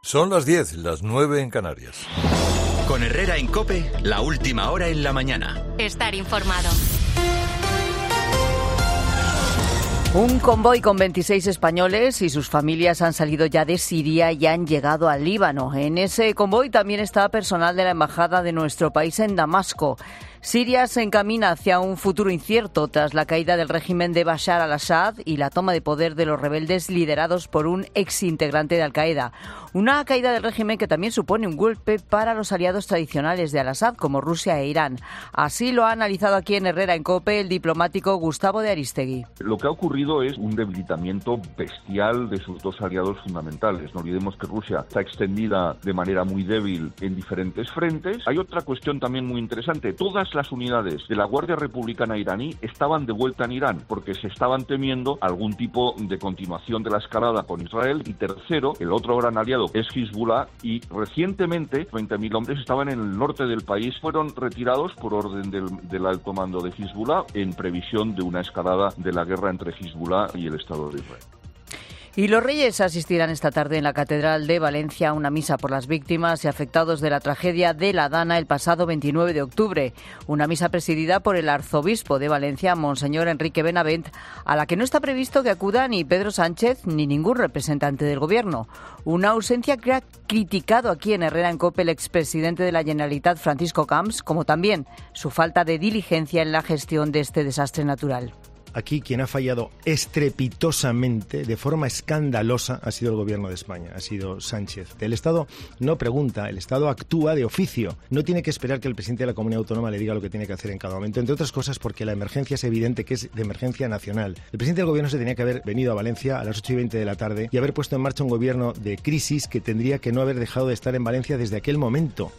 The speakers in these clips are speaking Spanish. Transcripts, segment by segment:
Son las 10, las 9 en Canarias. Con Herrera en COPE, la última hora en la mañana. Estar informado. Un convoy con 26 españoles y sus familias han salido ya de Siria y han llegado al Líbano. En ese convoy también está personal de la embajada de nuestro país en Damasco. Siria se encamina hacia un futuro incierto tras la caída del régimen de Bashar al-Assad y la toma de poder de los rebeldes liderados por un exintegrante de Al-Qaeda. Una caída del régimen que también supone un golpe para los aliados tradicionales de al-Assad, como Rusia e Irán. Así lo ha analizado aquí en Herrera en COPE el diplomático Gustavo de Aristegui. Lo que ha ocurrido es un debilitamiento bestial de sus dos aliados fundamentales. No olvidemos que Rusia está extendida de manera muy débil en diferentes frentes. Hay otra cuestión también muy interesante. Todas las unidades de la Guardia Republicana iraní estaban de vuelta en Irán porque se estaban temiendo algún tipo de continuación de la escalada con Israel. Y tercero, el otro gran aliado es Hezbollah, y recientemente 20.000 hombres estaban en el norte del país, fueron retirados por orden del alto mando de Hezbollah en previsión de una escalada de la guerra entre Hezbollah y el Estado de Israel. Y los Reyes asistirán esta tarde en la Catedral de Valencia a una misa por las víctimas y afectados de la tragedia de La Dana el pasado 29 de octubre. Una misa presidida por el arzobispo de Valencia, Monseñor Enrique Benavent, a la que no está previsto que acuda ni Pedro Sánchez ni ningún representante del Gobierno. Una ausencia que ha criticado aquí en Herrera en COPE el expresidente de la Generalitat, Francisco Camps, como también su falta de diligencia en la gestión de este desastre natural. Aquí quien ha fallado estrepitosamente, de forma escandalosa, ha sido el Gobierno de España, ha sido Sánchez. El Estado no pregunta, el Estado actúa de oficio. No tiene que esperar que el presidente de la comunidad autónoma le diga lo que tiene que hacer en cada momento, entre otras cosas porque la emergencia es evidente que es de emergencia nacional. El presidente del Gobierno se tenía que haber venido a Valencia a las 8:20 de la tarde y haber puesto en marcha un gobierno de crisis que tendría que no haber dejado de estar en Valencia desde aquel momento.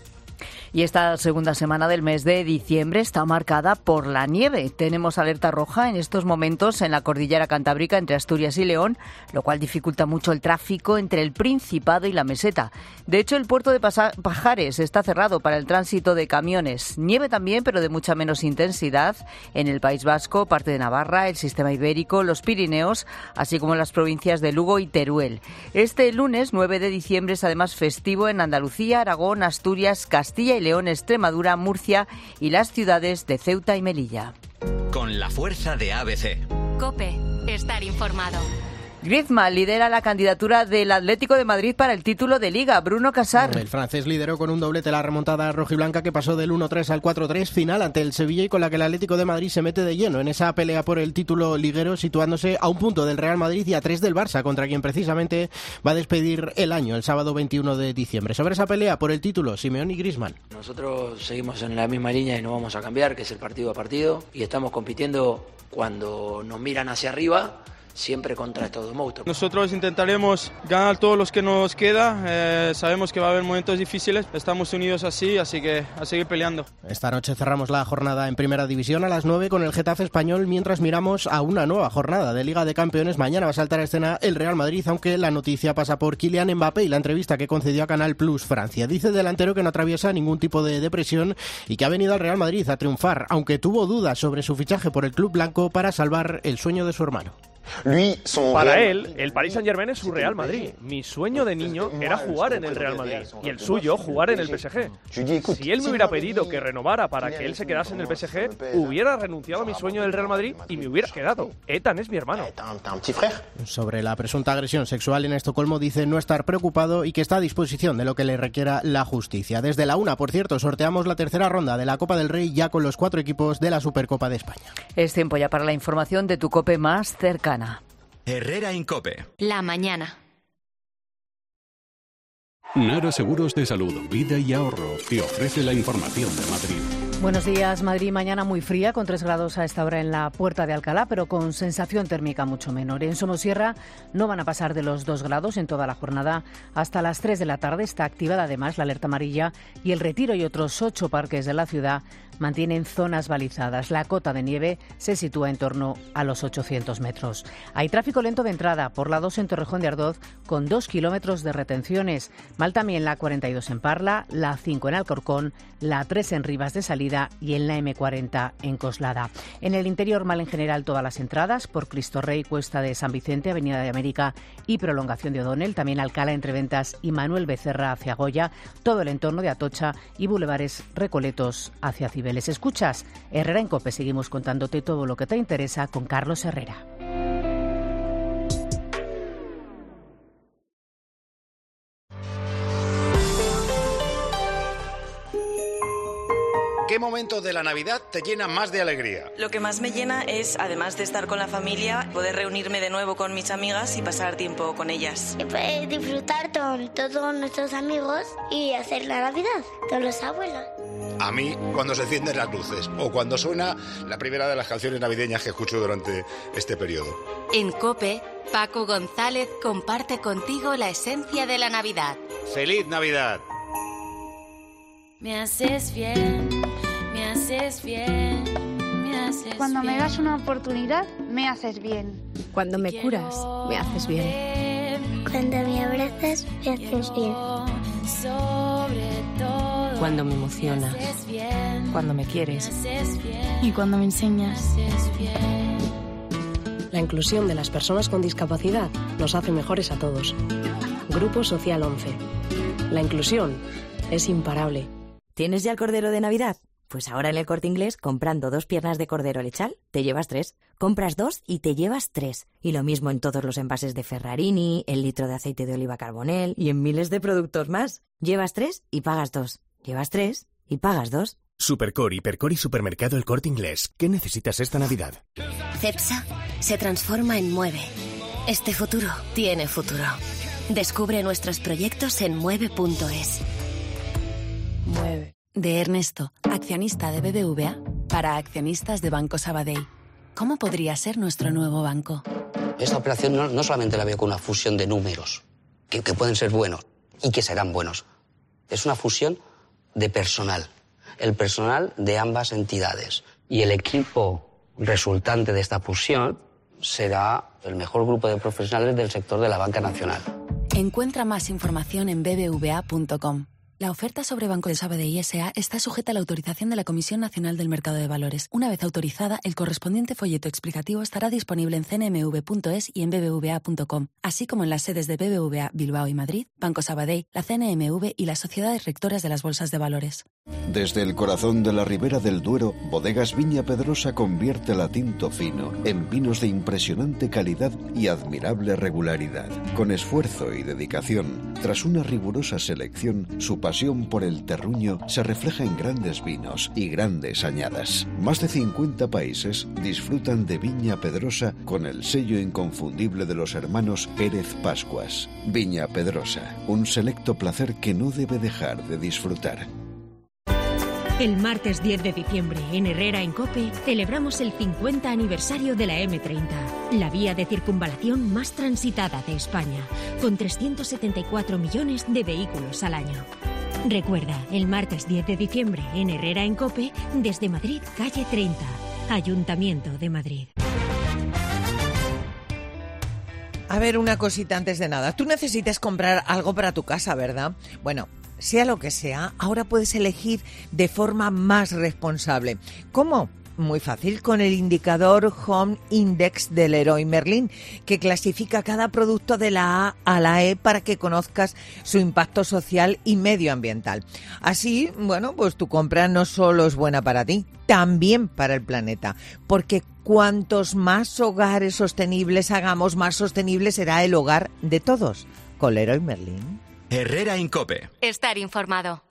Y esta segunda semana del mes de diciembre está marcada por la nieve. Tenemos alerta roja en estos momentos en la cordillera cantábrica entre Asturias y León, lo cual dificulta mucho el tráfico entre el Principado y la Meseta. De hecho, el puerto de Pajares está cerrado para el tránsito de camiones. Nieve también, pero de mucha menos intensidad, en el País Vasco, parte de Navarra, el Sistema Ibérico, los Pirineos, así como en las provincias de Lugo y Teruel. Este lunes, 9 de diciembre, es además festivo en Andalucía, Aragón, Asturias, Castilla y León, Extremadura, Murcia y las ciudades de Ceuta y Melilla. Con la fuerza de ABC. COPE. Estar informado. Griezmann lidera la candidatura del Atlético de Madrid para el título de Liga. Bruno Casar. El francés lideró con un doblete la remontada rojiblanca que pasó del 1-3 al 4-3 final ante el Sevilla y con la que el Atlético de Madrid se mete de lleno en esa pelea por el título liguero, situándose a un punto del Real Madrid y a 3 del Barça, contra quien precisamente va a despedir el año el sábado 21 de diciembre. Sobre esa pelea por el título, Simeone y Griezmann. Nosotros seguimos en la misma línea y no vamos a cambiar, que es el partido a partido, y estamos compitiendo cuando nos miran hacia arriba, siempre contra estos dos monstruos. Nosotros intentaremos ganar todos los que nos queda, sabemos que va a haber momentos difíciles, estamos unidos así que a seguir peleando. Esta noche cerramos la jornada en Primera División a las 9 con el Getafe español, mientras miramos a una nueva jornada de Liga de Campeones. Mañana va a saltar a escena el Real Madrid, aunque la noticia pasa por Kylian Mbappé y la entrevista que concedió a Canal Plus Francia. Dice el delantero que no atraviesa ningún tipo de depresión y que ha venido al Real Madrid a triunfar, aunque tuvo dudas sobre su fichaje por el club blanco para salvar el sueño de su hermano. Para él, el Paris Saint-Germain es su Real Madrid. Mi sueño de niño era jugar en el Real Madrid y el suyo jugar en el PSG. Si él me hubiera pedido que renovara para que él se quedase en el PSG, hubiera renunciado a mi sueño del Real Madrid y me hubiera quedado. Ethan es mi hermano. Sobre la presunta agresión sexual en Estocolmo dice no estar preocupado y que está a disposición de lo que le requiera la justicia. Desde la 1, por cierto, sorteamos la tercera ronda de la Copa del Rey ya con los 4 equipos de la Supercopa de España. Es tiempo ya para la información de tu COPE más cercana. Herrera en COPE. La mañana. Nara Seguros de Salud, Vida y Ahorro te ofrece la información de Madrid. Buenos días, Madrid. Mañana muy fría, con 3 grados a esta hora en la Puerta de Alcalá, pero con sensación térmica mucho menor. En Somosierra no van a pasar de los 2 grados en toda la jornada. Hasta las 3 de la tarde está activada además la alerta amarilla y el Retiro y otros 8 parques de la ciudad mantienen zonas balizadas. La cota de nieve se sitúa en torno a los 800 metros. Hay tráfico lento de entrada por la 2 en Torrejón de Ardoz con 2 kilómetros de retenciones. Mal también la 42 en Parla, la 5 en Alcorcón, la 3 en Rivas de Salida Avenida y en la M40 en Coslada. En el interior, mal en general todas las entradas, por Cristo Rey, Cuesta de San Vicente, Avenida de América y Prolongación de O'Donnell, también Alcalá entre Ventas y Manuel Becerra hacia Goya, todo el entorno de Atocha y Bulevares Recoletos hacia Cibeles. Escuchas Herrera en COPE, seguimos contándote todo lo que te interesa con Carlos Herrera. ¿Qué momento de la Navidad te llena más de alegría? Lo que más me llena es, además de estar con la familia, poder reunirme de nuevo con mis amigas y pasar tiempo con ellas. Y poder disfrutar con todos nuestros amigos y hacer la Navidad con los abuelos. A mí, cuando se encienden las luces o cuando suena la primera de las canciones navideñas que escucho durante este periodo. En COPE, Paco González comparte contigo la esencia de la Navidad. ¡Feliz Navidad! Me haces bien, me haces bien, me haces bien. Cuando me das una oportunidad, me haces bien. Cuando me curas, me haces bien. Cuando me abrazas, me haces bien. Sobre todo, cuando me emocionas, cuando me quieres y cuando me enseñas. La inclusión de las personas con discapacidad nos hace mejores a todos. Grupo Social 11. La inclusión es imparable. ¿Tienes ya el cordero de Navidad? Pues ahora en El Corte Inglés, comprando 2 piernas de cordero lechal, te llevas 3. Compras 2 y te llevas 3. Y lo mismo en todos los envases de Ferrarini, el litro de aceite de oliva Carbonell y en miles de productos más. Llevas 3 y pagas 2. Llevas 3 y pagas 2. Supercor, Hipercor y Supermercado El Corte Inglés. ¿Qué necesitas esta Navidad? CEPSA se transforma en Mueve. Este futuro tiene futuro. Descubre nuestros proyectos en mueve.es. Mueve. De Ernesto, accionista de BBVA, para accionistas de Banco Sabadell. ¿Cómo podría ser nuestro nuevo banco? Esta operación no solamente la veo con una fusión de números, que pueden ser buenos y que serán buenos. Es una fusión de personal. El personal de ambas entidades. Y el equipo resultante de esta fusión será el mejor grupo de profesionales del sector de la banca nacional. Encuentra más información en bbva.com. La oferta sobre Banco de Sabadell S.A. está sujeta a la autorización de la Comisión Nacional del Mercado de Valores. Una vez autorizada, el correspondiente folleto explicativo estará disponible en cnmv.es y en bbva.com, así como en las sedes de BBVA Bilbao y Madrid, Banco Sabadell, la CNMV y las sociedades rectoras de las bolsas de valores. Desde el corazón de la Ribera del Duero, Bodegas Viña Pedrosa convierte la tinto fino en vinos de impresionante calidad y admirable regularidad. Con esfuerzo y dedicación, tras una rigurosa selección, su pasión por el terruño se refleja en grandes vinos y grandes añadas. Más de 50 países disfrutan de Viña Pedrosa con el sello inconfundible de los hermanos Pérez Pascuas. Viña Pedrosa, un selecto placer que no debe dejar de disfrutar. El martes 10 de diciembre, en Herrera en COPE, celebramos el 50 aniversario de la M30, la vía de circunvalación más transitada de España, con 374 millones de vehículos al año. Recuerda, el martes 10 de diciembre, en Herrera en COPE, desde Madrid, calle 30, Ayuntamiento de Madrid. A ver, una cosita antes de nada. Tú necesitas comprar algo para tu casa, ¿verdad? Bueno, sea lo que sea, ahora puedes elegir de forma más responsable. ¿Cómo? Muy fácil, con el indicador Home Index del Leroy Merlin, que clasifica cada producto de la A a la E para que conozcas su impacto social y medioambiental. Así, bueno, pues tu compra no solo es buena para ti, también para el planeta, porque cuantos más hogares sostenibles hagamos, más sostenible será el hogar de todos. Con Leroy Merlin. Herrera en COPE. Estar informado.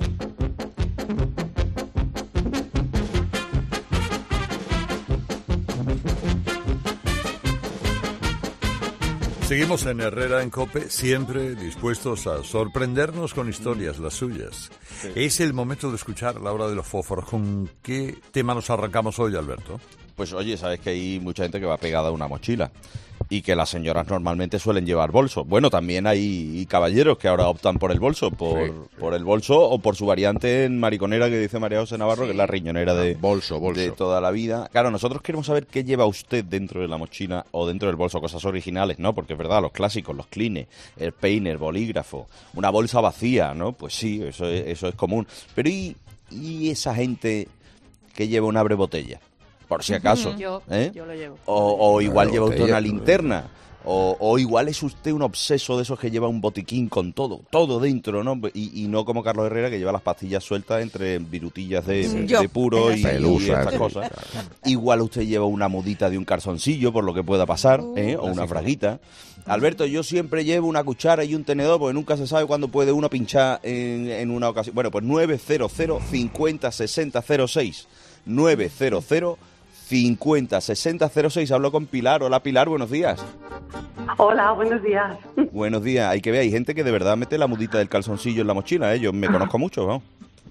Seguimos en Herrera en COPE, siempre dispuestos a sorprendernos con historias, las suyas. Sí. Es el momento de escuchar la hora de los fósforos. ¿Con qué tema nos arrancamos hoy, Alberto? Pues oye, sabes que hay mucha gente que va pegada a una mochila y que las señoras normalmente suelen llevar bolso. Bueno, también hay caballeros que ahora optan por el bolso, por el bolso o por su variante en mariconera que dice María José Navarro, que es la riñonera de bolso de toda la vida. Claro, nosotros queremos saber qué lleva usted dentro de la mochila o dentro del bolso, cosas originales, ¿no? Porque es verdad, los clásicos, los clines, el peine, el bolígrafo, una bolsa vacía, ¿no? Pues sí, eso es común. Pero ¿y esa gente que lleva un abre-botella, por si acaso. Yo lo llevo. O igual lleva usted botella. una linterna. O igual es usted un obseso de esos que lleva un botiquín con todo dentro, ¿no? Y no como Carlos Herrera, que lleva las pastillas sueltas entre virutillas de puro y estas cosas. Igual usted lleva una mudita de un calzoncillo, por lo que pueda pasar, o una fraguita. Alberto, yo siempre llevo una cuchara y un tenedor, porque nunca se sabe cuándo puede uno pinchar en una ocasión. Bueno, pues 900 50 60 06. 900 50 60 06. Hablo con Pilar. Hola, Pilar, buenos días. Hola, buenos días. Buenos días. Hay que ver, hay gente que de verdad mete la mudita del calzoncillo en la mochila, ¿eh? Yo me conozco mucho, ¿no?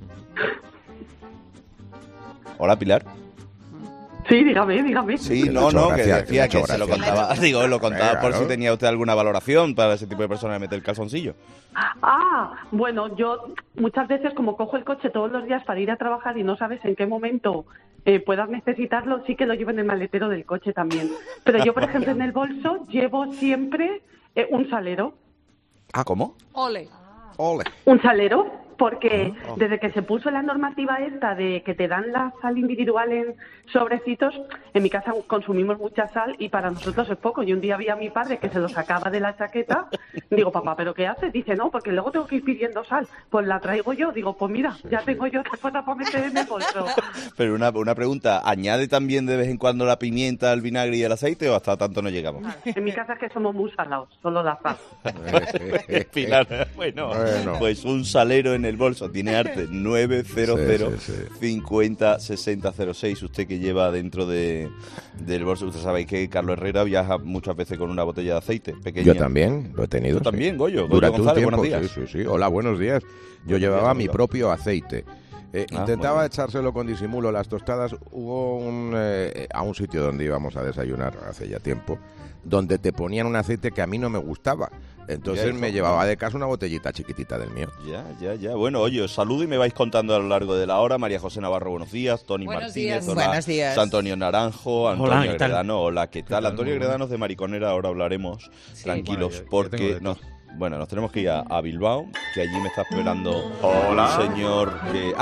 Hola, Pilar. Sí, dígame. Sí, no, que decía que se lo contaba. Digo, lo contaba por si tenía usted alguna valoración para ese tipo de personas que mete el calzoncillo. Bueno, yo muchas veces como cojo el coche todos los días para ir a trabajar y no sabes en qué momento puedas necesitarlo, sí que lo llevo en el maletero del coche también. Pero yo, por ejemplo, en el bolso llevo siempre un salero. ¿Cómo? Ole. Un salero, porque desde que se puso la normativa esta de que te dan la sal individual en sobrecitos, en mi casa consumimos mucha sal y para nosotros es poco. Y un día vi a mi padre que se lo sacaba de la chaqueta. Digo, papá, ¿pero qué haces? Dice, no, porque luego tengo que ir pidiendo sal. Pues la traigo yo. Digo, pues mira, ya tengo yo otra cosa para meter en el bolso. Pero una pregunta, ¿añade también de vez en cuando la pimienta, el vinagre y el aceite o hasta tanto no llegamos? En mi casa es que somos muy salados, solo la sal. Pilar, bueno, pues un salero en el bolso, tiene arte. 900 50 60 06. Usted que lleva dentro del bolso, usted sabe que Carlos Herrera viaja muchas veces con una botella de aceite pequeña. Yo también lo he tenido. ¿Tú también, Goyo? Durante González, un tiempo, buenos días. sí. Hola, buenos días. Yo llevaba mi propio aceite. Intentaba echárselo con disimulo las tostadas. Hubo a un sitio donde íbamos a desayunar hace ya tiempo, donde te ponían un aceite que a mí no me gustaba. Entonces me llevaba de casa una botellita chiquitita del mío. Ya. Bueno, oye, os saludo y me vais contando a lo largo de la hora. María José Navarro, buenos días. Tony Martínez, hola. Buenos días. Antonio Naranjo, Antonio Gredano, hola, ¿qué tal? Antonio Hola. Gredano es de Mariconera, ahora hablaremos, tranquilos, porque nos tenemos que ir a Bilbao, que allí me está esperando un señor que...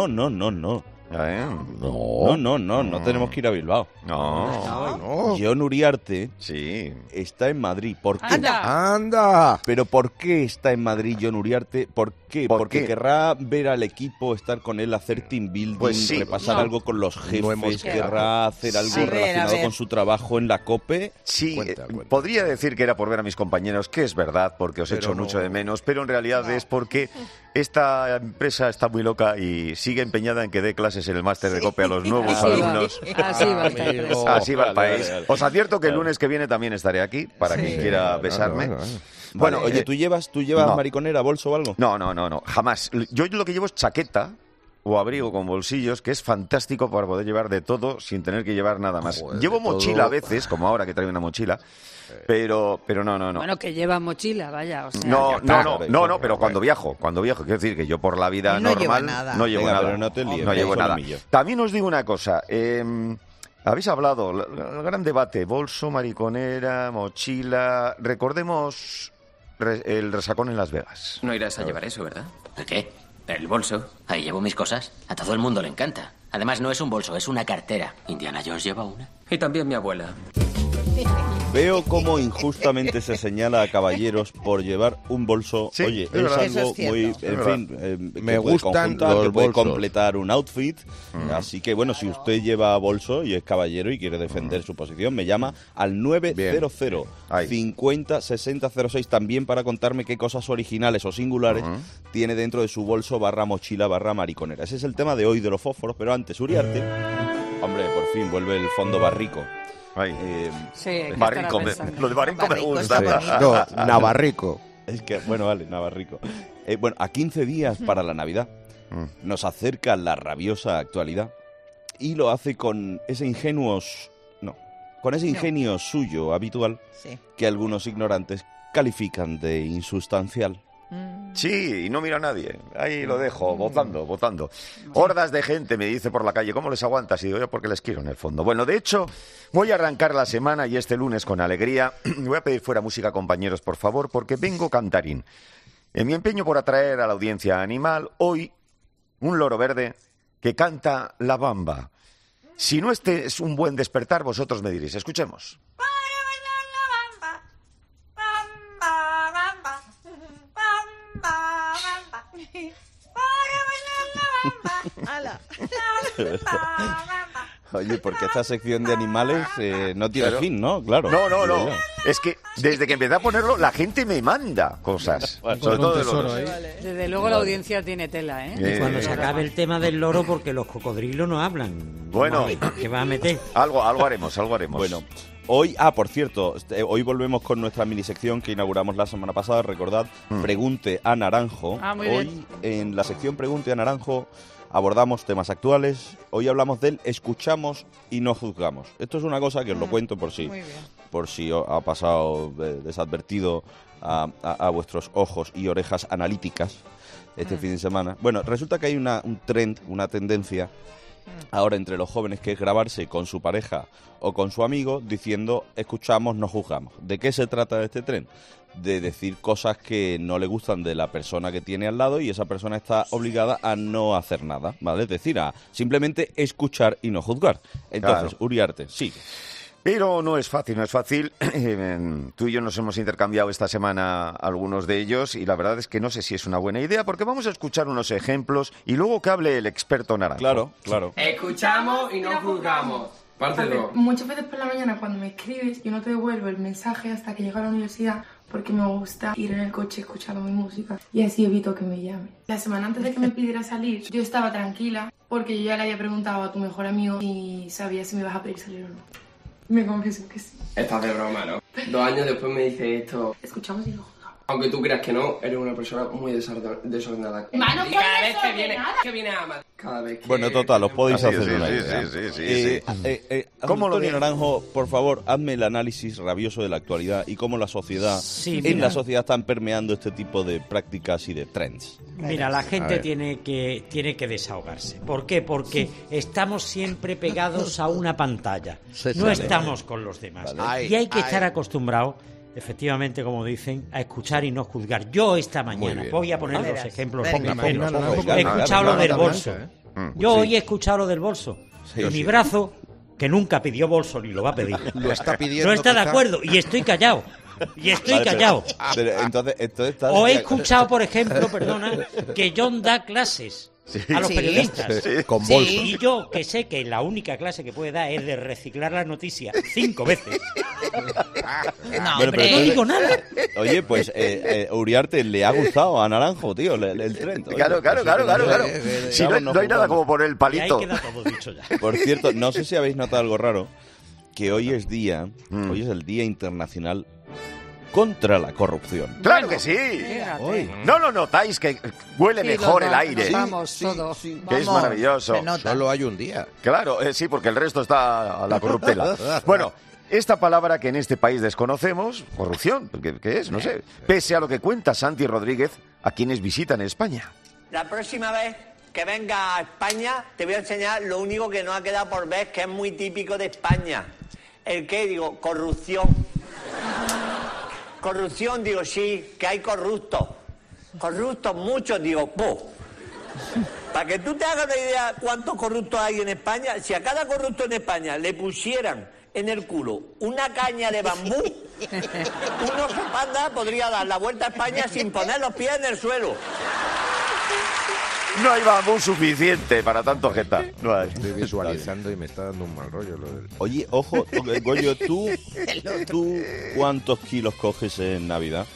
No tenemos que ir a Bilbao. No. John Uriarte está en Madrid. ¿Por qué? ¡Anda! ¿Pero por qué está en Madrid John Uriarte? ¿Por qué? Porque querrá ver al equipo, estar con él, hacer team building, repasar algo con los jefes, querrá hacer algo relacionado con su trabajo en la COPE. Sí, podría decir que era por ver a mis compañeros, que es verdad, porque os echo mucho de menos, pero en realidad es porque esta empresa está muy loca y sigue empeñada en que dé clases en el máster de COPE a los nuevos alumnos. Así va el país. Os advierto que el lunes que viene también estaré aquí, para quien quiera besarme. Bueno, oye, ¿tú llevas mariconera, bolso o algo? No, jamás. Yo lo que llevo es chaqueta o abrigo con bolsillos, que es fantástico para poder llevar de todo sin tener que llevar nada más. Llevo mochila a veces, como ahora que traigo una mochila, pero no. Bueno, que lleva mochila, vaya, o sea... No, pero cuando viajo, quiero decir que yo por la vida normal no llevo nada. Pero no te líes, no llevo nada. millo. También os digo una cosa, habéis hablado, el gran debate, bolso, mariconera, mochila, recordemos el resacón en Las Vegas. No irás a llevar eso, ¿verdad? ¿De qué? El bolso. Ahí llevo mis cosas. A todo el mundo le encanta. Además, no es un bolso, es una cartera. Indiana Jones lleva una. Y también mi abuela. Veo cómo injustamente se señala a caballeros por llevar un bolso. Sí, oye, es algo muy, en fin, me gustan los que puede bolsos. completar un outfit. Así que bueno, si usted lleva bolso y es caballero y quiere defender su posición, me llama al 900 50 60 06 también para contarme qué cosas originales o singulares tiene dentro de su bolso /mochila /mariconera. Ese es el tema de hoy de los fósforos, pero antes Uriarte, hombre, por fin vuelve el fondo barrico. Barrico, lo de Barrico me gusta. No, Navarrico. Es que, bueno, vale, Navarrico. Bueno, a 15 días para la Navidad nos acerca la rabiosa actualidad y lo hace con ese ingenio suyo habitual que algunos ignorantes califican de insustancial. Sí, y no mira a nadie. Ahí lo dejo, votando. Hordas de gente me dice por la calle, ¿cómo les aguantas? Y digo yo, porque les quiero en el fondo. Bueno, de hecho, voy a arrancar la semana y este lunes con alegría. Voy a pedir fuera música, compañeros, por favor, porque vengo cantarín. En mi empeño por atraer a la audiencia animal, hoy, un loro verde que canta la bamba. Si no este es un buen despertar, vosotros me diréis. Escuchemos. Oye, porque esta sección de animales no tiene fin, ¿no? Claro. No. Es que desde que empecé a ponerlo, la gente me manda cosas. Sobre todo de loros. Desde luego la audiencia tiene tela, ¿eh? Y cuando se acabe el tema del loro, porque los cocodrilos no hablan. Bueno. ¿Qué va a meter? Algo haremos. Bueno. Hoy, por cierto, hoy volvemos con nuestra minisección que inauguramos la semana pasada. Recordad, Pregunte a Naranjo. Muy hoy, bien. en la sección Pregunte a Naranjo, abordamos temas actuales. Hoy hablamos del escuchamos y no juzgamos. Esto es una cosa que os lo cuento por si ha pasado desadvertido a vuestros ojos y orejas analíticas este fin de semana. Bueno, resulta que hay un trend, una tendencia ahora entre los jóvenes, que es grabarse con su pareja o con su amigo diciendo escuchamos, no juzgamos. ¿De qué se trata este tren? De decir cosas que no le gustan de la persona que tiene al lado y esa persona está obligada a no hacer nada, ¿vale? Es decir, a simplemente escuchar y no juzgar. Entonces, claro. Uriarte, sí. Pero no es fácil. Tú y yo nos hemos intercambiado esta semana algunos de ellos y la verdad es que no sé si es una buena idea porque vamos a escuchar unos ejemplos y luego que hable el experto Naranjo. Claro. Escuchamos y no juzgamos. Parte 2. Muchas veces por la mañana cuando me escribes yo no te devuelvo el mensaje hasta que llego a la universidad porque me gusta ir en el coche escuchando mi música y así evito que me llame. La semana antes de que me pidiera salir yo estaba tranquila porque yo ya le había preguntado a tu mejor amigo y sabía si me ibas a pedir salir o no. Me confieso que sí. Estás de broma, ¿no? 2 años después me dice esto. Escuchamos y no juzgamos. Aunque tú creas que no, eres una persona muy desordenada. Mano, cada vez que viene a Madrid. Cada vez que... Bueno, total, os podéis hacer una idea. Sí. ¿Cómo Antonio Naranjo, por favor, hazme el análisis rabioso de la actualidad y cómo la sociedad, la sociedad están permeando este tipo de prácticas y de trends. Mira, la gente tiene que desahogarse. ¿Por qué? Porque estamos siempre pegados a una pantalla. No estamos con los demás. Y hay que estar acostumbrados, efectivamente, como dicen, a escuchar y no juzgar. Yo esta mañana, voy a poner los ejemplos. He escuchado lo del bolso. Yo hoy he escuchado lo del bolso. Y mi brazo, que nunca pidió bolso ni lo va a pedir, lo está pidiendo, no está de acuerdo y estoy callado. Pero entonces o he escuchado, por ejemplo, que John da clases a los periodistas. Con bolsos. Y yo, que sé que la única clase que puede dar es de reciclar la noticia 5 veces. No digo nada. Oye, pues Uriarte le ha gustado a Naranjo, tío, el tren. Claro. Si no hay nada como poner el palito. Ahí queda todo dicho ya. Por cierto, no sé si habéis notado algo raro, que hoy es el Día Internacional contra la corrupción. ¡Claro que sí! ¿No lo notáis que huele mejor el aire? Vamos, todos. Que es maravilloso. Solo hay un día. Claro, sí, porque el resto está a la corruptela. Bueno, esta palabra que en este país desconocemos, corrupción, ¿qué es? No sé. Pese a lo que cuenta Santi Rodríguez a quienes visitan España. La próxima vez que venga a España te voy a enseñar lo único que no ha quedado por ver, que es muy típico de España. ¿El qué? Digo, corrupción. Corrupción, digo, sí, que hay corruptos. Corruptos muchos, digo, ¡pum! Para que tú te hagas una idea cuántos corruptos hay en España, si a cada corrupto en España le pusieran en el culo una caña de bambú, uno que panda podría dar la vuelta a España sin poner los pies en el suelo. No hay bambú suficiente para tanto jeta. No hay. Estoy visualizando y me está dando un mal rollo. Oye, ojo, Goyo, ¿tú cuántos kilos coges en Navidad?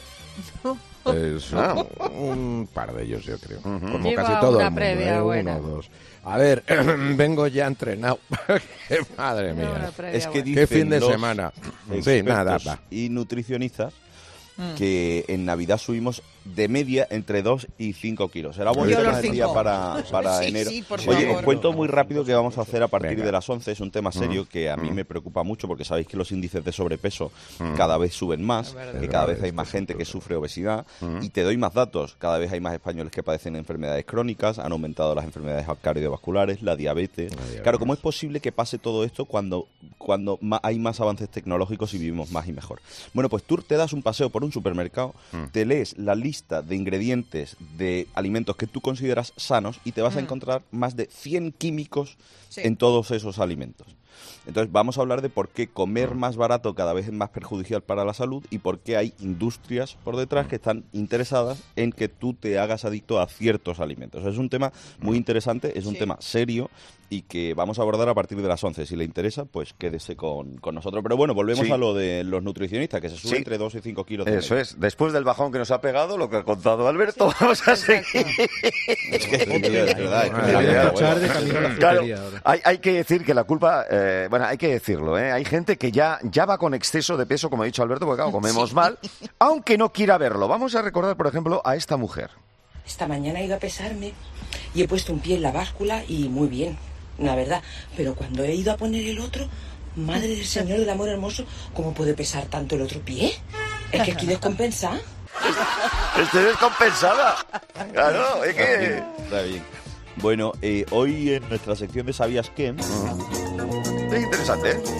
Un par de ellos, yo creo. Como Lleva casi todo el mundo, previa, uno o dos. A ver, vengo ya entrenado. Madre mía. Es que qué fin de semana. Sí, nada. Y nutricionistas que en Navidad subimos de media entre 2 y 5 kilos. Era bonito la día para enero. Oye, os cuento muy rápido que vamos a hacer a partir de las 11. Es un tema serio que a mí me preocupa mucho porque sabéis que los índices de sobrepeso cada vez suben más, que cada vez hay más gente que sufre obesidad. Y te doy más datos. Cada vez hay más españoles que padecen enfermedades crónicas, han aumentado las enfermedades cardiovasculares, la diabetes. Claro, ¿cómo es posible que pase todo esto cuando hay más avances tecnológicos y vivimos más y mejor? Bueno, pues tú te das un paseo por un un supermercado, te lees la lista de ingredientes de alimentos que tú consideras sanos y te vas a encontrar más de 100 químicos en todos esos alimentos. Entonces vamos a hablar de por qué comer más barato cada vez es más perjudicial para la salud y por qué hay industrias por detrás que están interesadas en que tú te hagas adicto a ciertos alimentos. Es un tema muy interesante, es un tema serio y que vamos a abordar a partir de las 11. Si le interesa, pues quédese con nosotros. Pero bueno, volvemos a lo de los nutricionistas, que se sube entre 2 y 5 kilos de Eso media. es. Después del bajón que nos ha pegado, lo que ha contado Alberto, vamos a seguir. Es que es verdad. Claro, hay que decir que la culpa, bueno, hay que decirlo, hay gente que ya va con exceso de peso, como ha dicho Alberto, porque claro, comemos mal, aunque no quiera verlo. Vamos a recordar, por ejemplo, a esta mujer. Esta mañana he ido a pesarme y he puesto un pie en la báscula y muy bien, la verdad. Pero cuando he ido a poner el otro, madre del Señor del Amor Hermoso, ¿cómo puede pesar tanto el otro pie? Es que aquí descompensa. Estoy descompensada. Claro, es que... Está bien. Bueno, hoy en nuestra sección de ¿Sabías qué? Es interesante, ¿eh?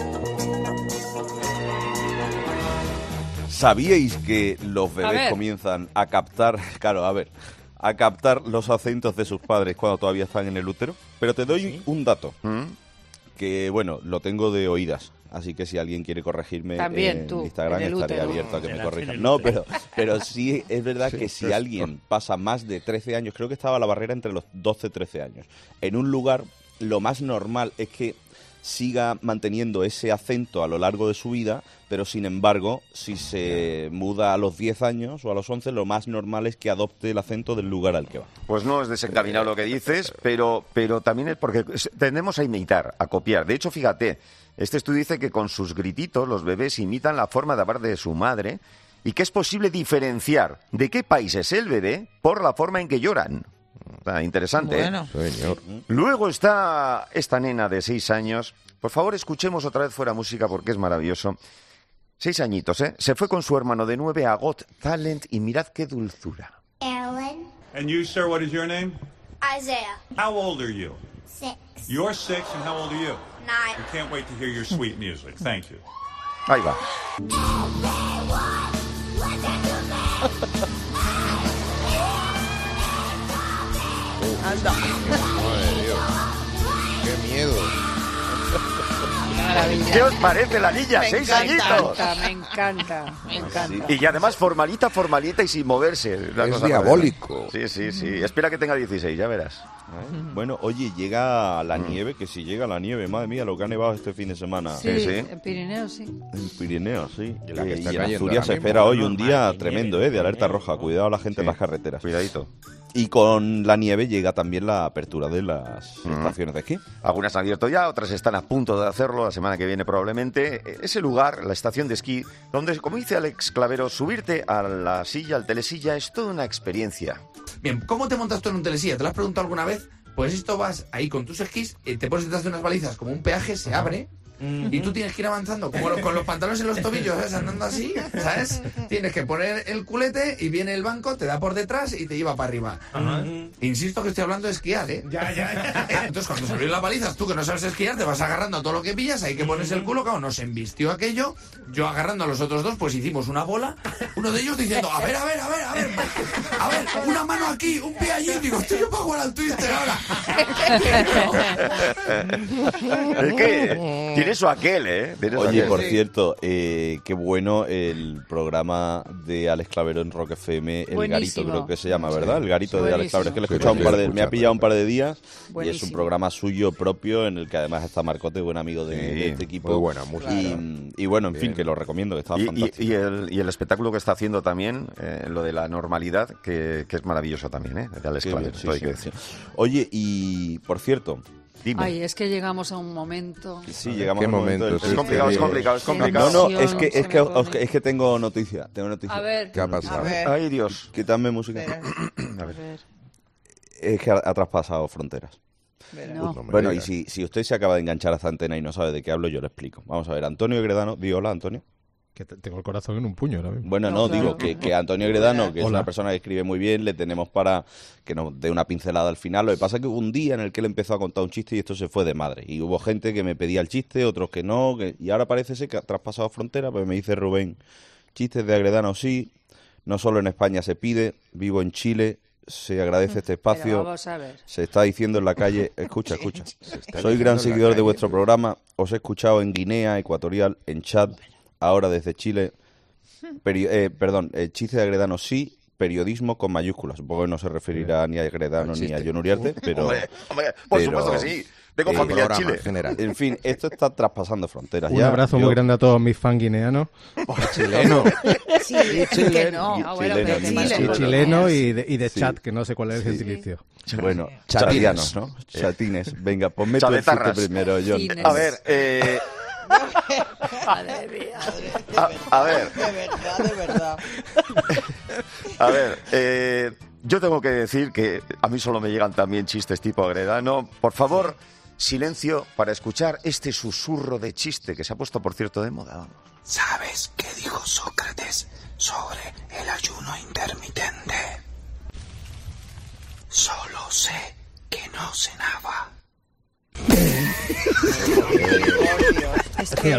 ¿Sabíais que los bebés comienzan a captar, a captar los acentos de sus padres cuando todavía están en el útero? Pero te doy un dato, que bueno, lo tengo de oídas, así que si alguien quiere corregirme también, en Instagram estaré abierto a que me corrijan. No, pero sí es verdad que si alguien pasa más de 13 años, creo que estaba la barrera entre los 12 y 13 años, en un lugar, lo más normal es que siga manteniendo ese acento a lo largo de su vida, pero sin embargo, si se muda a los 10 años o a los 11, lo más normal es que adopte el acento del lugar al que va. Pues no es desencaminado lo que dices, pero también es porque tendemos a imitar, a copiar. De hecho, fíjate, este estudio dice que con sus grititos los bebés imitan la forma de hablar de su madre y que es posible diferenciar de qué país es el bebé por la forma en que lloran. Interesante, bueno. Señor. Luego está esta nena de 6 años. Por favor, escuchemos otra vez fuera música porque es maravilloso. 6 añitos, ¿eh? Se fue con su hermano de 9 a Got Talent y mirad qué dulzura. Ellen. And you, sir, what is your name? Isaiah. How old are you? 6. You're 6, and how old are you? 9. We can't wait to hear your sweet music. Thank you. Ahí va. Anda. Madre Dios. Qué miedo. Maravilla. ¿Qué os parece la niña? 6 añitos. Me encanta. Y además formalita y sin moverse. Es diabólico. Sí. Espera que tenga 16, ya verás. Bueno, oye, llega la nieve, que si llega la nieve, madre mía, lo que ha nevado este fin de semana. Sí, en Pirineos, sí. En Pirineos, sí. Y la que está y en cayendo Asturias se ahora espera mismo. hoy un día tremendo, de alerta roja. Cuidado a la gente en las carreteras. Cuidadito. Y con la nieve llega también la apertura de las estaciones de esquí. Algunas han abierto ya, otras están a punto de hacerlo, la semana que viene probablemente. Ese lugar, la estación de esquí, donde, como dice Alex Clavero, subirte a la silla, al telesilla, es toda una experiencia. Bien, ¿cómo te montas tú en un telesilla? ¿Te lo has preguntado alguna vez? Pues esto vas ahí con tus esquís, te pones detrás de unas balizas como un peaje, se abre... Y tú tienes que ir avanzando como con los pantalones en los tobillos, ¿sabes? Andando así, ¿sabes? Tienes que poner el culete y viene el banco, te da por detrás y te lleva para arriba. Insisto que estoy hablando de esquiar, ¿eh? Ya. Entonces cuando se abren las balizas, tú que no sabes esquiar, te vas agarrando a todo lo que pillas, ahí que pones el culo, claro, nos embistió aquello, yo agarrando a los otros dos, pues hicimos una bola, uno de ellos diciendo, a ver, una mano aquí, un pie allí, digo, estoy yo para jugar al Twister ahora. Es que tiene su aquel, ¿eh? Oye, por cierto, qué bueno el programa de Alex Clavero en Rock FM, El Buenísimo. Garito creo que se llama, ¿verdad? El Garito de Alex Clavero, es que lo he Buenísimo. escuchado me ha pillado un par de días y es Buenísimo. un programa suyo propio en el que además está Marcote, buen amigo de este equipo. Muy buena música. Y bueno, en fin, que lo recomiendo, que está fantástico. Y el espectáculo que está haciendo también, lo de la normalidad, que es maravilloso también, ¿eh? De Alex Qué Clavero, bien, todo hay que decir. Oye, y por cierto... Dime. Ay, es que llegamos a un momento. Sí, llegamos a un momento. Es complicado. No, es que tengo noticia. A ver. ¿Qué ha pasado? Ay, Dios. Quítame música. A ver. Es que ha traspasado fronteras. No. Bueno, y si usted se acaba de enganchar a esta antena y no sabe de qué hablo, yo le explico. Vamos a ver, Antonio Gredano, di hola, Antonio. Que tengo el corazón en un puño ahora mismo. Bueno, digo que Antonio Gredano, que es una persona que escribe muy bien, le tenemos para que nos dé una pincelada al final. Lo que pasa es que hubo un día en el que él empezó a contar un chiste y esto se fue de madre. Y hubo gente que me pedía el chiste, otros que no, y ahora parece ser que ha traspasado frontera, pues me dice Rubén, chistes de Gredano sí, No solo en España se pide, vivo en Chile, se agradece este Pero espacio. vamos a ver. Se está diciendo en la calle, escucha. Soy gran seguidor de vuestro programa, os he escuchado en Guinea Ecuatorial, en Chad, ahora desde Chile. El chiste de Agredano sí, periodismo con mayúsculas. Supongo que no se referirá ni a Agredano ni a Jon Uriarte, pero... Hombre, por supuesto que sí. Tengo familia en Chile. En fin, esto está traspasando fronteras. Un abrazo muy grande a todos mis fans guineanos. Chileno. Chileno y de chat, que no sé cuál es el gentilicio. Bueno, chatianos, ¿no? Chatines. Venga, ponme tu chiste primero, Jon. A ver, Madre mía. A ver. De verdad. A ver, yo tengo que decir que a mí solo me llegan también chistes tipo Agredano. Por favor, silencio para escuchar este susurro de chiste que se ha puesto, por cierto, de moda. Vamos. ¿Sabes qué dijo Sócrates sobre el ayuno intermitente? Solo sé que no cenaba. Es que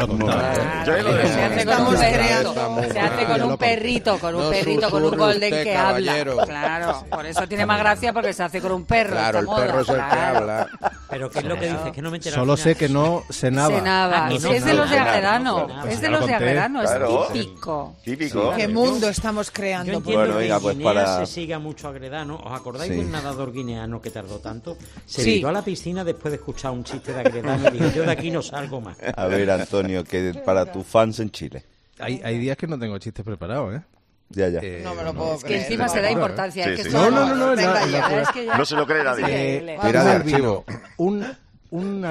se hace con un perrito, se hace con un perrito, con un golden que habla. Claro, por eso tiene más gracia, porque se hace con un perro. Claro, el perro es el que habla. Pero ¿qué es lo que dice? Que no me entero. Solo sé que no cenaba. Es de los de Agredano. Es de los de Agredano, es típico. Típico. ¿Qué mundo estamos creando? Yo entiendo Bueno, venga, que pues en Guinea para- se siga mucho Agredano. ¿Os acordáis Sí. del nadador guineano que tardó tanto? Se Sí. tiró a la piscina después de escuchar un chiste de Agredano y dijo, yo de aquí no salgo más. A ver, Antonio, que para tus fans en Chile. Hay días que no tengo chistes preparados, ¿eh? Ya. No me lo puedo Es que creer. encima se da importancia. Sí, Es que sí. esto No, Venga no, ya. Es que ya- No se lo cree nadie. Tira un de albino, archivo. un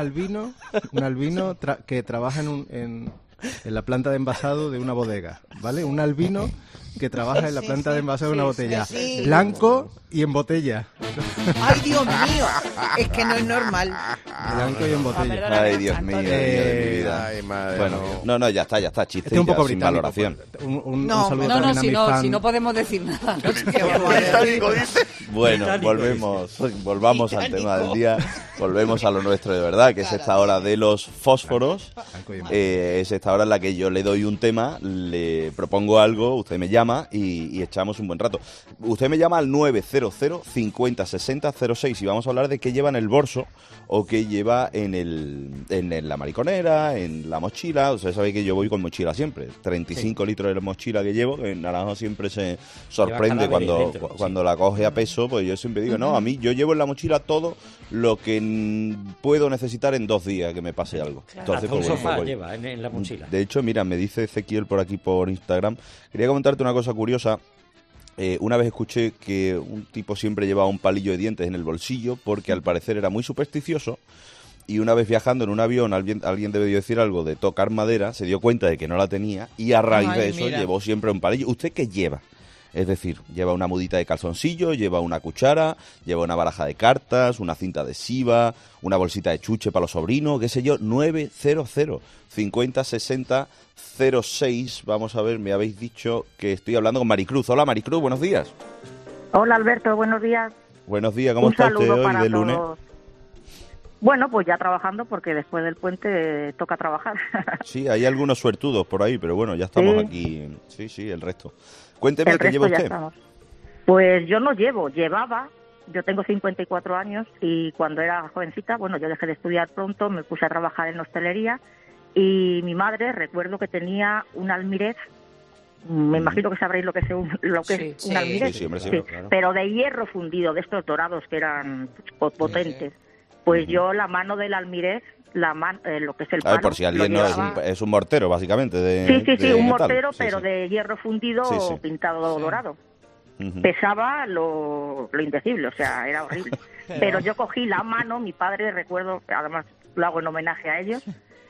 albino que trabaja en la planta de envasado de una bodega, ¿vale? Un albino que trabaja en la planta de envasado de una botella, sí. blanco y en botella, Ay, Dios mío. Es que no es normal. blanco y en botella. Ay, Dios mío, Dios de mi vida. Ay, madre. Bueno, no, ya está, chiste Este es un ya, poco sin británico. valoración. Un No, saludo No, también a mi fan. si no podemos decir nada. No sé qué Británico, dice. Bueno, Británico, volvamos al tema del día, volvemos a lo nuestro de verdad, que es esta hora de los fósforos. Es esta hora en la que yo le doy un tema, le propongo algo, usted me llama y echamos un buen rato. Usted me llama al 900 50 60 06 y vamos a hablar de qué lleva en el bolso o qué lleva en la mariconera, en la mochila. Usted sabe que yo voy con mochila siempre, 35 litros de mochila que llevo, que Naranjo siempre se sorprende cadáveres cuando, dentro, sí. cuando la coge a peso, pues yo siempre digo, no, a mí yo llevo en la mochila todo lo que puedo necesitar en 2 días que me pase algo. Hasta un pues, sofá voy. lleva en la mochila. De hecho, mira, me dice Ezequiel por aquí por Instagram, quería comentarte una cosa curiosa. Una vez escuché que un tipo siempre llevaba un palillo de dientes en el bolsillo porque al parecer era muy supersticioso y una vez viajando en un avión alguien debió decir algo de tocar madera, se dio cuenta de que no la tenía y a raíz de eso llevó siempre un palillo. ¿Usted qué lleva? Es decir, lleva una mudita de calzoncillo, lleva una cuchara, lleva una baraja de cartas, una cinta adhesiva, una bolsita de chuche para los sobrinos, qué sé yo, 900 50 60 06. Vamos a ver, me habéis dicho que estoy hablando con Maricruz. Hola Maricruz, buenos días. Hola Alberto, buenos días. Buenos días, ¿cómo Un está usted saludo hoy para de lunes? todos. Bueno, pues ya trabajando porque después del puente toca trabajar. Sí, hay algunos suertudos por ahí, pero bueno, ya estamos Sí. aquí. Sí, el resto. Cuénteme, El ¿qué resto lleva ya usted? estamos. Pues yo no llevaba, yo tengo 54 años y cuando era jovencita, bueno, yo dejé de estudiar pronto, me puse a trabajar en hostelería y mi madre, recuerdo que tenía un almirez, me imagino que sabréis lo que es un almirez, Sí, hombre, sí, claro. pero de hierro fundido, de estos dorados que eran potentes. Pues yo la mano del almirez, lo que es el A ver, palo, por si alguien lo no llevaba- es un mortero, básicamente. Sí, de un metal. mortero, Sí, pero sí. de hierro fundido Sí, sí. pintado dorado. Ujú. Pesaba lo indecible, o sea, era horrible. Pero yo cogí la mano, mi padre, recuerdo, además lo hago en homenaje a ellos,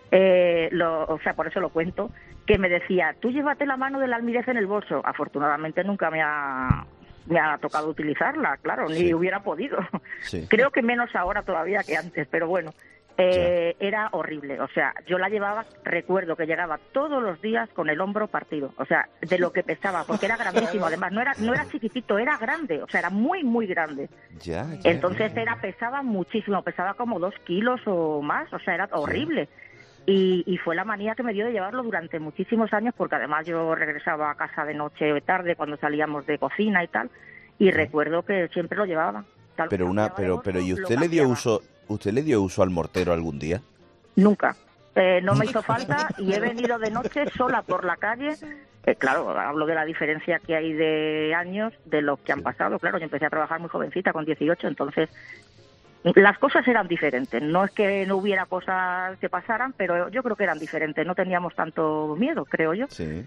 o sea, por eso lo cuento, que me decía, tú llévate la mano del almirez en el bolso. Afortunadamente nunca me ha tocado utilizarla, claro, ni Sí. hubiera podido. Sí. Creo que menos ahora todavía que antes, pero bueno. Era horrible, o sea, yo la llevaba, recuerdo que llegaba todos los días con el hombro partido, o sea, de lo que pesaba, porque era grandísimo, además, no era chiquitito, era grande, o sea, era muy, muy grande. Ya. Entonces pesaba muchísimo, pesaba como 2 kilos o más, o sea, era horrible. Y fue la manía que me dio de llevarlo durante muchísimos años, porque además yo regresaba a casa de noche o tarde cuando salíamos de cocina y tal, y recuerdo que siempre lo llevaba. Pero ¿y usted le dio uso al mortero algún día? Nunca. No me hizo falta y he venido de noche sola por la calle. Claro, hablo de la diferencia que hay de años de los que han pasado. Claro, yo empecé a trabajar muy jovencita, con 18, entonces las cosas eran diferentes. No es que no hubiera cosas que pasaran, pero yo creo que eran diferentes. No teníamos tanto miedo, creo yo. Sí.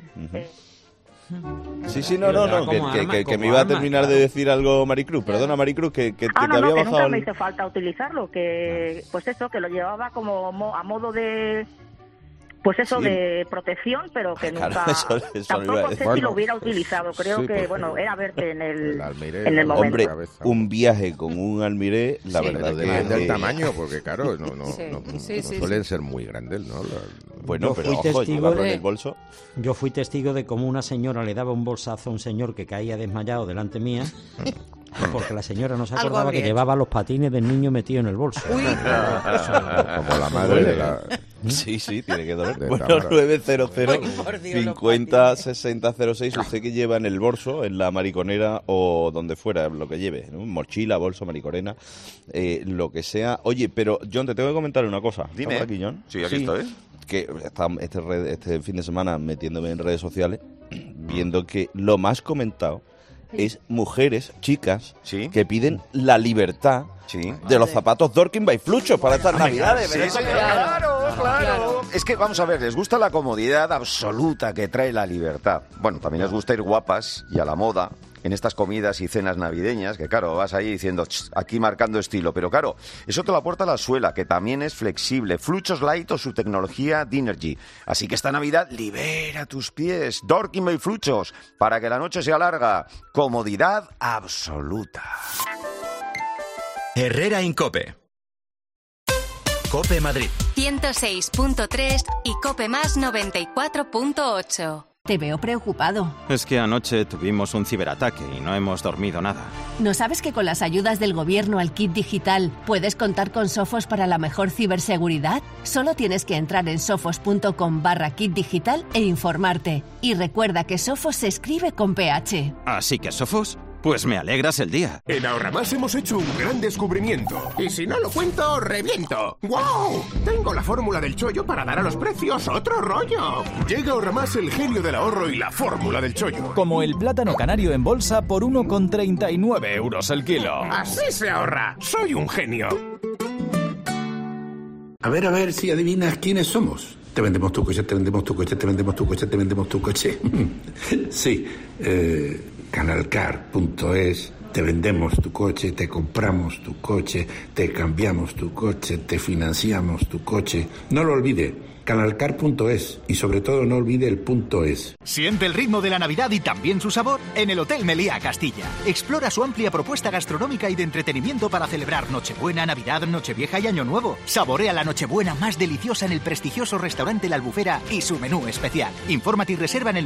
Sí, no, que me iba a terminar de decir algo, Maricruz. Perdona, Maricruz, que te había bajado... que nunca me hizo falta utilizarlo, que pues eso, que lo llevaba como a modo de... Pues eso, sí, de protección, pero que nunca... Eso tampoco sé si lo hubiera utilizado. Creo que, bueno, era verte en el momento. Hombre, un viaje con un almiré, la verdad que... Depende del tamaño, porque claro, no suelen ser muy grandes, ¿no? Bueno, pero ojo, llevarlo en el bolso. Yo fui testigo de cómo una señora le daba un bolsazo a un señor que caía desmayado delante mía... Porque la señora no se acordaba que llevaba los patines del niño metido en el bolso. Como la madre de la... Sí, tiene que doler. Bueno, 900 50 60 06, usted que lleva en el bolso, en la mariconera o donde fuera, lo que lleve, ¿no? Mochila, bolso, mariconera, lo que sea. Oye, pero John, te tengo que comentar una cosa. Dime. ¿Estás aquí, John? Sí, aquí estoy. Que este fin de semana metiéndome en redes sociales, viendo que lo más comentado es mujeres, chicas, que piden la libertad de los zapatos Dorking by Flucho para estas navidades. Claro. Es que, vamos a ver, les gusta la comodidad absoluta que trae la libertad. Bueno, también les gusta ir guapas y a la moda en estas comidas y cenas navideñas, que claro, vas ahí diciendo, aquí marcando estilo, pero claro, eso te lo aporta la suela, que también es flexible, Fluchos Light o su tecnología Dynergy. Así que esta Navidad libera tus pies, Dorking by Fluchos, para que la noche sea larga, comodidad absoluta. Herrera en COPE. COPE Madrid 106.3 y COPE Más 94.8. Te veo preocupado. Es que anoche tuvimos un ciberataque y no hemos dormido nada. ¿No sabes que con las ayudas del gobierno al kit digital puedes contar con Sofos para la mejor ciberseguridad? Solo tienes que entrar en sofos.com/kit digital e informarte. Y recuerda que Sofos se escribe con PH. ¿Así que Sofos? Pues me alegras el día. En Ahorramás hemos hecho un gran descubrimiento. Y si no lo cuento, reviento. ¡Guau! Tengo la fórmula del chollo para dar a los precios otro rollo. Llega a Ahorramás el genio del ahorro y la fórmula del chollo. Como el plátano canario en bolsa por 1,39 € el kilo. ¡Así se ahorra! ¡Soy un genio! A ver si adivinas quiénes somos. Te vendemos tu coche, te vendemos tu coche, te vendemos tu coche, te vendemos tu coche. Sí, Canalcar.es, te vendemos tu coche, te compramos tu coche, te cambiamos tu coche, te financiamos tu coche. No lo olvide, Canalcar.es, y sobre todo no olvide el .es. Siente el ritmo de la Navidad y también su sabor en el Hotel Meliá Castilla. Explora su amplia propuesta gastronómica y de entretenimiento para celebrar Nochebuena, Navidad, Nochevieja y Año Nuevo. Saborea la Nochebuena más deliciosa en el prestigioso restaurante La Albufera y su menú especial. Infórmate y reserva en el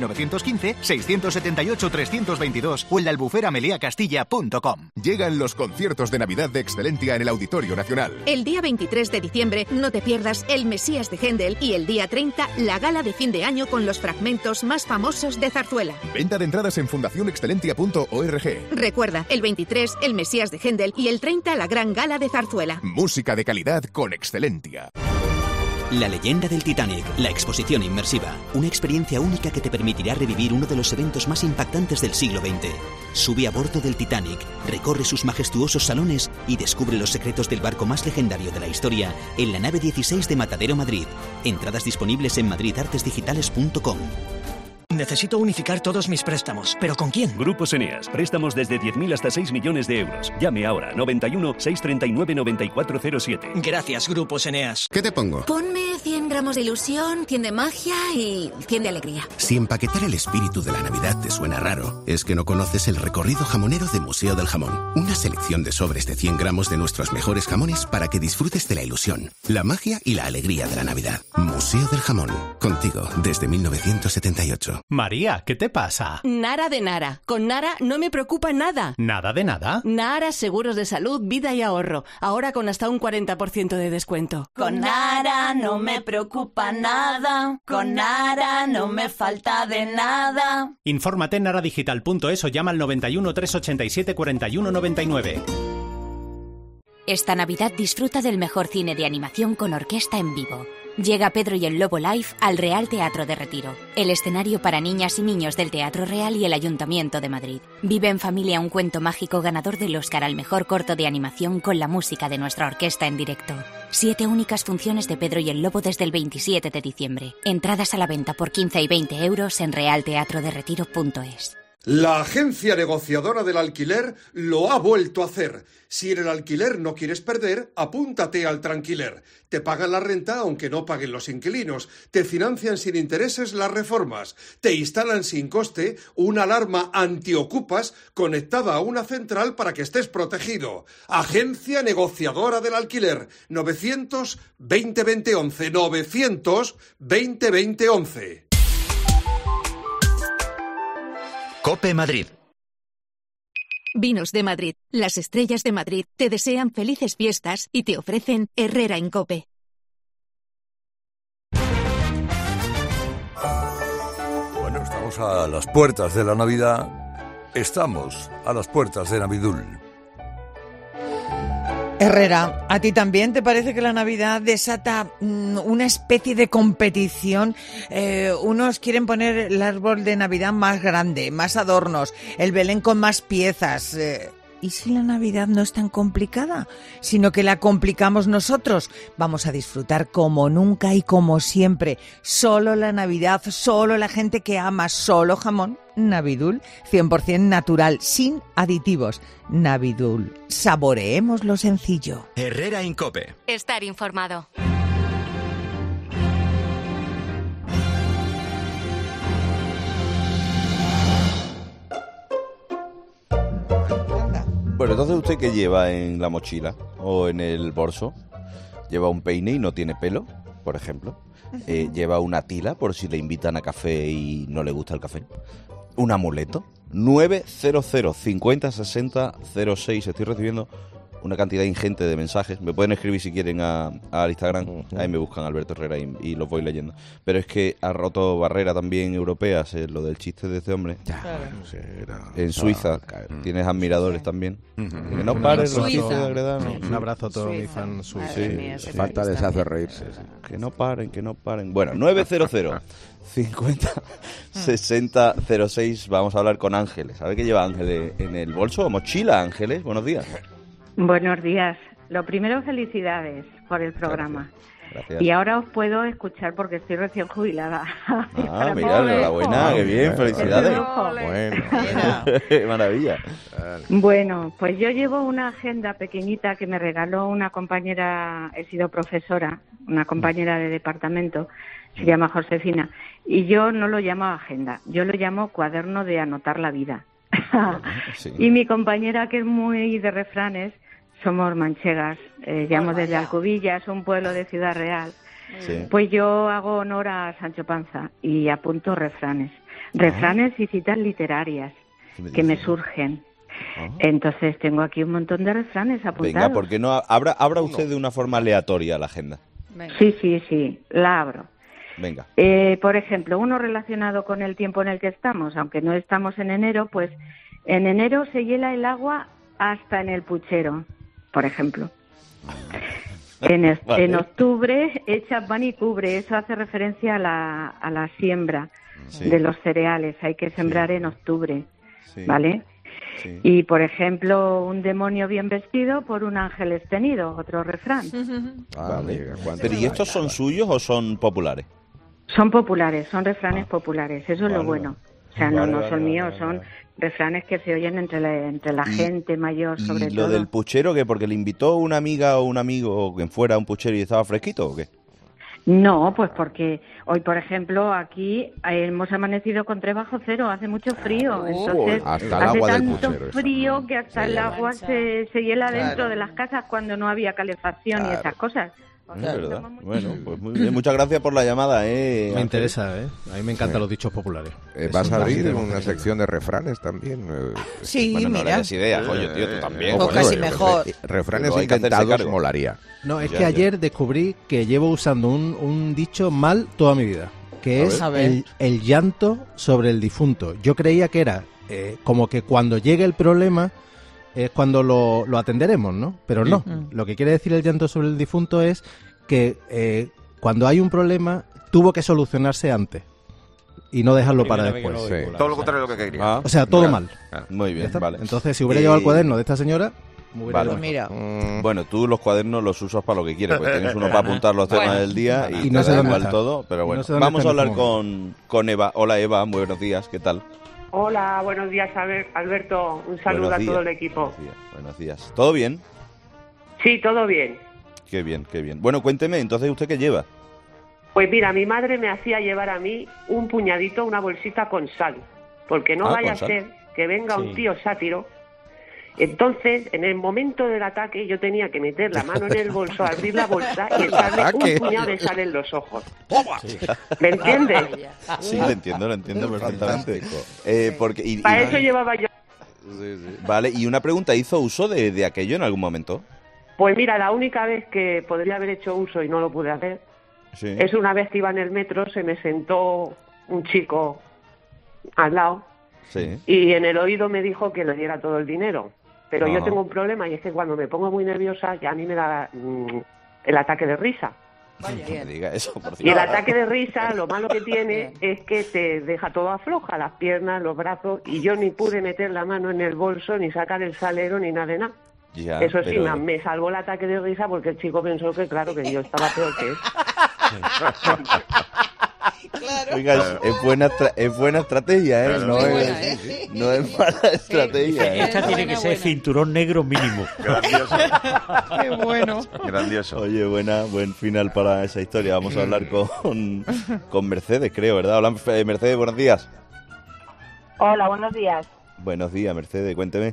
915-678-322 o en albuferaMeliacastilla.com. Llegan los conciertos de Navidad de Excelentia en el Auditorio Nacional. El día 23 de diciembre no te pierdas El Mesías de Händel y el día 30 la gala de fin de año con los fragmentos más famosos de Zarzuela. Venta de entradas en fundacionexcelentia.org. Recuerda, el 23 El Mesías de Händel y el 30 la gran gala de Zarzuela. Música de calidad con Excelentia. La leyenda del Titanic, la exposición inmersiva. Una experiencia única que te permitirá revivir uno de los eventos más impactantes del siglo XX. Sube a bordo del Titanic, recorre sus majestuosos salones y descubre los secretos del barco más legendario de la historia en la nave 16 de Matadero, Madrid. Entradas disponibles en madridartesdigitales.com. Necesito unificar todos mis préstamos, ¿pero con quién? Grupos Eneas. Préstamos desde 10.000 hasta 6 millones de euros. Llame ahora, 91 639 9407. Gracias, Grupos Eneas. ¿Qué te pongo? Ponme 100 gramos de ilusión, 100 de magia y 100 de alegría. Si empaquetar el espíritu de la Navidad te suena raro, es que no conoces el recorrido jamonero de Museo del Jamón. Una selección de sobres de 100 gramos de nuestros mejores jamones para que disfrutes de la ilusión, la magia y la alegría de la Navidad. Museo del Jamón. Contigo desde 1978. María, ¿qué te pasa? Nara de Nara. Con Nara no me preocupa nada. ¿Nada de nada? Nara Seguros de Salud, Vida y Ahorro. Ahora con hasta un 40% de descuento. Con Nara no me preocupa nada. Con Nara no me falta de nada. Infórmate en naradigital.es o llama al 91 387 41 99. Esta Navidad disfruta del mejor cine de animación con orquesta en vivo. Llega Pedro y el Lobo Live al Real Teatro de Retiro, el escenario para niñas y niños del Teatro Real y el Ayuntamiento de Madrid. Vive en familia un cuento mágico ganador del Oscar al mejor corto de animación con la música de nuestra orquesta en directo. 7 únicas funciones de Pedro y el Lobo desde el 27 de diciembre. Entradas a la venta por 15 y 20 euros en realteatroderetiro.es. La agencia negociadora del alquiler lo ha vuelto a hacer. Si en el alquiler no quieres perder, apúntate al Tranquiler. Te pagan la renta aunque no paguen los inquilinos. Te financian sin intereses las reformas. Te instalan sin coste una alarma antiocupas conectada a una central para que estés protegido. Agencia negociadora del alquiler. 900 20 20 11. 900 20 20 11. COPE Madrid. Vinos de Madrid, las estrellas de Madrid, te desean felices fiestas y te ofrecen Herrera en COPE. Bueno, estamos a las puertas de la Navidad. Estamos a las puertas de Navidul. Herrera, ¿a ti también te parece que la Navidad desata una especie de competición? Unos quieren poner el árbol de Navidad más grande, más adornos, el Belén con más piezas. ¿Y si la Navidad no es tan complicada, sino que la complicamos nosotros? Vamos a disfrutar como nunca y como siempre. Solo la Navidad, solo la gente que ama, solo jamón. Navidul, 100% natural, sin aditivos. Navidul, saboreemos lo sencillo. Herrera en COPE. Estar informado. Bueno, entonces, ¿usted qué lleva en la mochila o en el bolso? ¿Lleva un peine y no tiene pelo, por ejemplo? ¿Lleva una tila por si le invitan a café y no le gusta el café? ¿Un amuleto? 900 50 60 06. Estoy recibiendo una cantidad ingente de mensajes. Me pueden escribir si quieren al Instagram. Ahí me buscan Alberto Herrera y los voy leyendo. Pero es que ha roto barrera también europeas, lo del chiste de este hombre. En Suiza tienes admiradores también. Que no paren los chistes de agredarme. Un abrazo a todos mis fans suizos. Falta les hace reírse. Que no paren, que no paren. Bueno, 900 50 60 06. Vamos a hablar con Ángeles. A ver qué lleva Ángeles en el bolso. Mochila, Ángeles. Buenos días. Buenos días. Lo primero, felicidades por el programa. Gracias. Y ahora os puedo escuchar porque estoy recién jubilada. Ah, mira, enhorabuena, qué bien, felicidades. Bueno, maravilla. Bueno, pues yo llevo una agenda pequeñita que me regaló una compañera, he sido profesora, una compañera de departamento, se llama Josefina, y yo no lo llamo agenda, yo lo llamo cuaderno de anotar la vida. Sí. Y mi compañera, que es muy de refranes, somos manchegas, llamo desde Alcubillas, un pueblo de Ciudad Real. Sí. Pues yo hago honor a Sancho Panza y apunto refranes y citas literarias que me surgen. Entonces tengo aquí un montón de refranes apuntados. Venga, ¿por qué no abra usted de una forma aleatoria la agenda? Sí, la abro. Venga. Por ejemplo, uno relacionado con el tiempo en el que estamos, aunque no estamos en enero, pues en enero se hiela el agua hasta en el puchero, por ejemplo. En octubre echa pan y cubre, eso hace referencia a la siembra de los cereales, hay que sembrar en octubre, ¿vale? Sí. Y, por ejemplo, un demonio bien vestido por un ángel estenido, otro refrán. Vale. Pero ¿y estos son suyos o son populares? Son populares, son refranes populares, eso es lo bueno. O sea, no son míos, son refranes que se oyen entre la gente mayor, sobre todo. ¿Y lo del puchero, qué? ¿Porque le invitó una amiga o un amigo o quien fuera a un puchero y estaba fresquito o qué? No, pues porque hoy, por ejemplo, aquí hemos amanecido con 3 bajo cero, hace mucho frío, entonces hasta el agua hace del tanto puchero, frío que hasta el agua se hiela dentro de las casas cuando no había calefacción y esas cosas. Es verdad. Bueno, pues muy bien. Muchas gracias por la llamada, Me interesa, A mí me encantan los dichos populares. ¿Vas a abrir una sección de refranes también? Sí, bueno, no mira. le des ideas, oye, tío, tú también. O casi mejor. Refranes Pero hay que hacerse inventados cargo. molaría. No, es que ayer descubrí que llevo usando un dicho mal toda mi vida, que es el llanto sobre el difunto. Yo creía que era como que cuando llegue el problema es cuando lo atenderemos, ¿no? Pero no. Lo que quiere decir el llanto sobre el difunto es que cuando hay un problema tuvo que solucionarse antes y no dejarlo para después. Todo lo contrario de lo que quería. O sea, todo mal. Muy bien, vale. Entonces, si hubiera llevado el cuaderno de esta señora... Vale. Pues mira. Bueno, tú los cuadernos los usas para lo que quieres, pues tienes uno para apuntar los temas del día y no te sé da dónde igual está. todo, pero bueno. No sé dónde Vamos está a en hablar este con Eva. Hola Eva, muy buenos días, ¿qué tal? Hola, buenos días, Alberto. Un saludo Buenos a todo días. el equipo. Buenos días. ¿Todo bien? Sí, todo bien. Qué bien, qué bien. Bueno, cuénteme, entonces, ¿usted qué lleva? Pues mira, mi madre me hacía llevar a mí un puñadito, una bolsita con sal, porque no vaya a con sal. ser que venga un Sí. tío sátiro. Entonces, en el momento del ataque, yo tenía que meter la mano en el bolso, abrir la bolsa y echarle Ataque. un puñado de sal en los ojos. ¿Me entiendes? Sí, lo entiendo perfectamente. Para eso llevaba yo. Vale, y una pregunta, ¿hizo uso de aquello en algún momento? Pues mira, la única vez que podría haber hecho uso y no lo pude hacer Sí. es una vez que iba en el metro, se me sentó un chico al lado Sí. y en el oído me dijo que le diera todo el dinero. Pero yo Ajá. tengo un problema y es que cuando me pongo muy nerviosa ya a mí me da el ataque de risa. No me diga eso, por Y el Dios. ataque de risa, lo malo que tiene es que te deja todo afloja, las piernas, los brazos, y yo ni pude meter la mano en el bolso, ni sacar el salero, ni nada de nada. Ya, Eso sí, pero- me salvó el ataque de risa porque el chico pensó que, claro, que yo estaba peor que él. Oiga, es buena estrategia, ¿eh? No es mala estrategia. ¿eh? Esta tiene que ser cinturón negro mínimo. Grandioso. Qué bueno. Grandioso. Oye, buen final para esa historia. Vamos a hablar con Mercedes, creo, ¿verdad? Hola, Mercedes, buenos días. Hola, buenos días. Buenos días, Mercedes, cuénteme.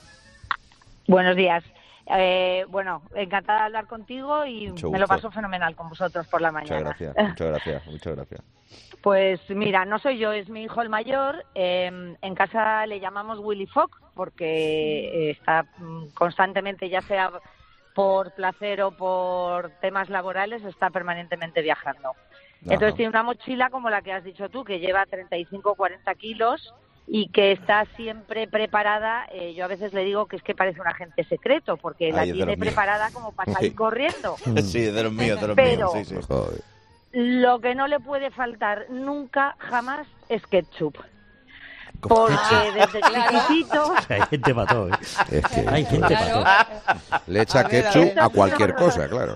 Buenos días. Bueno, encantada de hablar contigo y Mucho me lo gusto. paso fenomenal con vosotros por la Muchas mañana. gracias, muchas gracias. Pues mira, no soy yo, es mi hijo el mayor. En casa le llamamos Willy Fox porque está constantemente, ya sea por placer o por temas laborales, está permanentemente viajando. Entonces Ajá. tiene una mochila como la que has dicho tú, que lleva 35 o 40 kilos y que está siempre preparada. Yo a veces le digo que es que parece un agente secreto porque la Ay, es de tiene los míos. preparada como para salir corriendo. Sí, de los míos, Pero- Sí, sí. Lo que no le puede faltar nunca, jamás, es ketchup. Porque desde chiquitito... Hay gente mató, ¿eh? Es que, Hay gente Claro. mató. le echa ketchup a cualquier cosa, claro.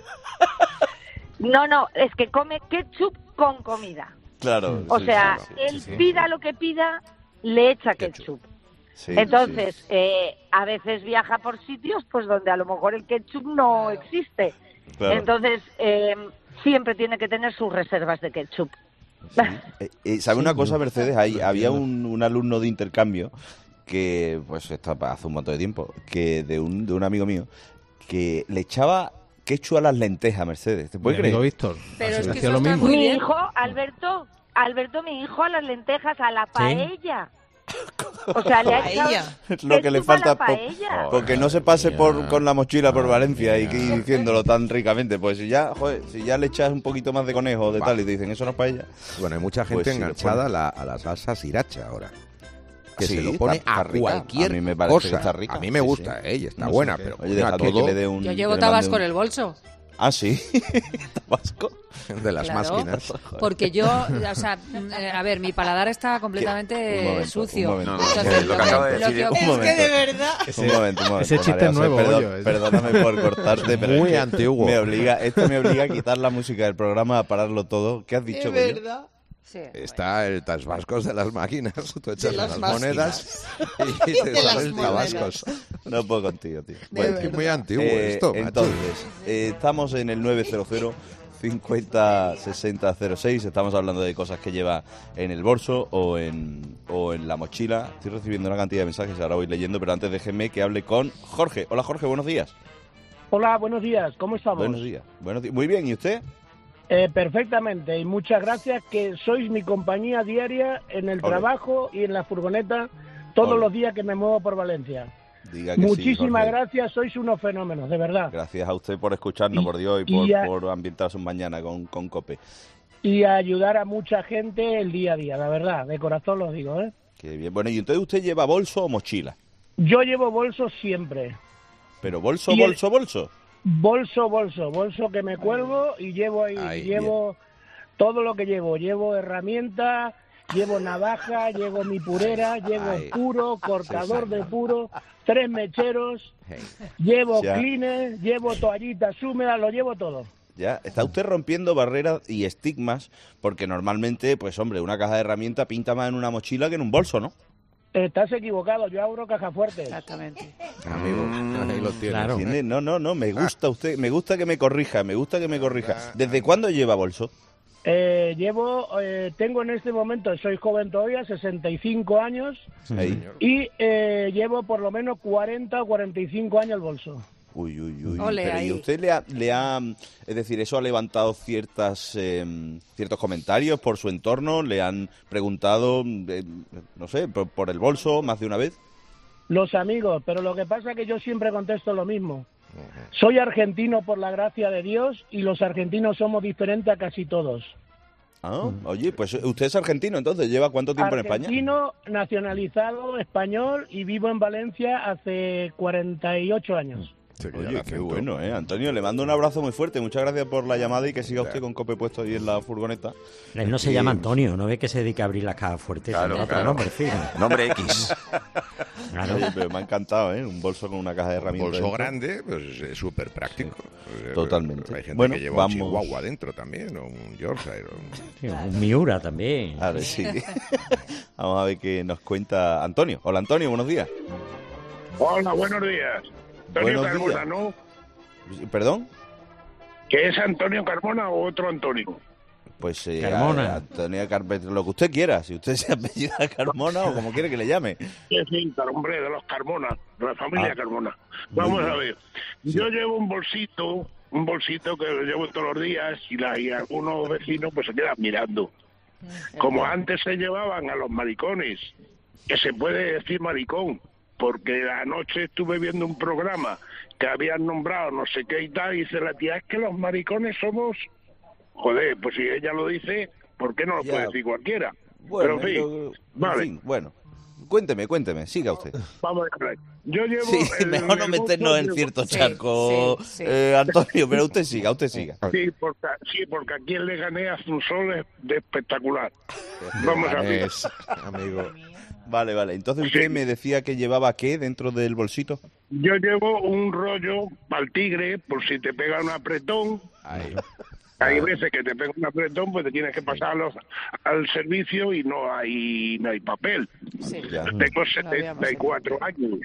No, es que come ketchup con comida. Claro. O sí, sea, sí, él sí. pida lo que pida, le echa ketchup. Sí, Entonces, a veces viaja por sitios pues donde a lo mejor el ketchup no existe. Claro. Entonces, siempre tiene que tener sus reservas de ketchup. ¿Sabe una cosa, Mercedes? Había un alumno de intercambio que, pues, esto hace un montón de tiempo, que de un amigo mío, que le echaba ketchup a las lentejas, Mercedes. ¿Te puedes Mi creer? amigo Víctor. Pero es que hacía lo mismo. Mi hijo, Alberto, mi hijo a las lentejas, a la paella. O sea, le ha echado Es lo que le ketchup a falta la paella. porque no se pase con la mochila por Valencia y diciéndolo tan ricamente. Pues si ya le echas un poquito más de conejo o de tal y te dicen eso no es paella. Bueno, hay mucha gente Pues sí, le enganchada pone. a la salsa sriracha ahora. Que Sí, se lo pone está a rica. cualquier A mí me parece que cosa. está rica. A mí me Sí, gusta, sí. y está No sé buena, qué. pero Oye, dejadme todo que le dé un- Yo que llevo le mande tabasco un- en el bolso. Ah, sí. Tabasco. De las Claro, máquinas. porque yo, o sea, a ver, mi paladar está completamente Un momento, sucio. un momento. Entonces, Lo que acaba de lo decir que- un momento. Un momento, ese chiste María es nuevo, José, Goyo, perdóname por cortarte, pero Muy es que antiguo. esto me obliga a quitar la música del programa, a pararlo todo. ¿Qué has dicho, Goyo? Está el tasbascos de las máquinas. Tú echas las las monedas y te De las sale el monedas. tabascos. No puedo contigo, tío. Es muy antiguo esto, macho. Entonces, estamos en el 900 50 60 06. Estamos hablando de cosas que lleva en el bolso o en la mochila. Estoy recibiendo una cantidad de mensajes, ahora voy leyendo, pero antes déjenme que hable con Jorge. Hola, Jorge, buenos días. Hola, buenos días, ¿cómo estamos? Buenos días. Muy bien, ¿y usted? Perfectamente, y muchas gracias, que sois mi compañía diaria en el trabajo y en la furgoneta todos los días que me muevo por Valencia. Diga que Muchísimas sí, gracias, sois unos fenómenos, de verdad. Gracias a usted por escucharnos, por Dios, y por ambientar sus mañanas con COPE. Y ayudar a mucha gente el día a día, la verdad, de corazón lo digo, ¿eh? Qué bien. Bueno, ¿y entonces usted lleva bolso o mochila? Yo llevo bolso siempre. ¿Pero bolso? Bolso que me cuelgo y llevo llevo todo lo que llevo. Llevo herramientas, llevo navaja, llevo mi purera, llevo puro, cortador de puro, 3 mecheros, llevo cleaner, llevo toallitas húmedas, lo llevo todo. Ya, está usted rompiendo barreras y estigmas, porque normalmente, pues hombre, una caja de herramientas pinta más en una mochila que en un bolso, ¿no? Estás equivocado, yo abro caja fuerte. Exactamente. Amigo, ahí lo tienes. Claro. No, me gusta usted, me gusta que me corrija. ¿Desde cuándo lleva bolso? Tengo en este momento, soy joven todavía, 65 años, y llevo por lo menos 40 o 45 años el bolso. Uy. Ole, Pero, ¿y ahí. usted le ha, es decir, eso ha levantado ciertos comentarios por su entorno? ¿Le han preguntado, no sé, por el bolso más de una vez? Los amigos, pero lo que pasa es que yo siempre contesto lo mismo. Soy argentino por la gracia de Dios y los argentinos somos diferentes a casi todos. Ah, oye, pues usted es argentino, entonces, ¿lleva cuánto tiempo en España? Argentino, nacionalizado, español, y vivo en Valencia hace 48 años. Oye, qué bueno, Antonio, le mando un abrazo muy fuerte. Muchas gracias por la llamada y que siga usted con COPE puesto ahí en la furgoneta. Él no se llama Antonio, ¿no ve que se dedica a abrir las cajas fuertes? Claro. Nombre, fijo. Nombre X. Claro. Oye, pero me ha encantado, un bolso con una caja de herramientas. Un bolso dentro. grande, pues es súper práctico. Totalmente. Hay gente Bueno, que lleva vamos. un Chihuahua dentro también, o un Yorkshire. Sí, un Miura también. A ver, sí. Vamos a ver qué nos cuenta Antonio. Hola, Antonio, buenos días. Hola, buenos días. Antonio Buenos Carmona, días. ¿no? ¿Perdón? ¿Que es Antonio Carmona o otro Antonio? Pues Carmona. Antonio Carpenter, lo que usted quiera. Si usted se apellida Carmona o como quiere que le llame. Sí, hombre, de los Carmona, de la familia Carmona. Vamos a ver. Yo llevo un bolsito que lo llevo todos los días y algunos vecinos pues se quedan mirando. Como antes se llevaban a los maricones, que se puede decir maricón, porque anoche estuve viendo un programa que habían nombrado no sé qué y tal, y dice la tía, es que los maricones somos... Joder, pues si ella lo dice, ¿por qué no lo puede decir cualquiera? Bueno, pero en fin, vale. En fin, bueno. Cuénteme, siga usted. Vamos a ver. Yo llevo... Sí, mejor no meternos en cierto charco, Antonio, pero usted siga. Sí, porque aquí en Leganés hace un sol de espectacular. Vamos a ver. Amigo. Vale. Entonces usted me decía que llevaba ¿qué dentro del bolsito? Yo llevo un rollo para el tigre, por si te pega un apretón. Hay veces que te pega un apretón, pues te tienes que pasar al servicio y no hay papel. Tengo 74 años.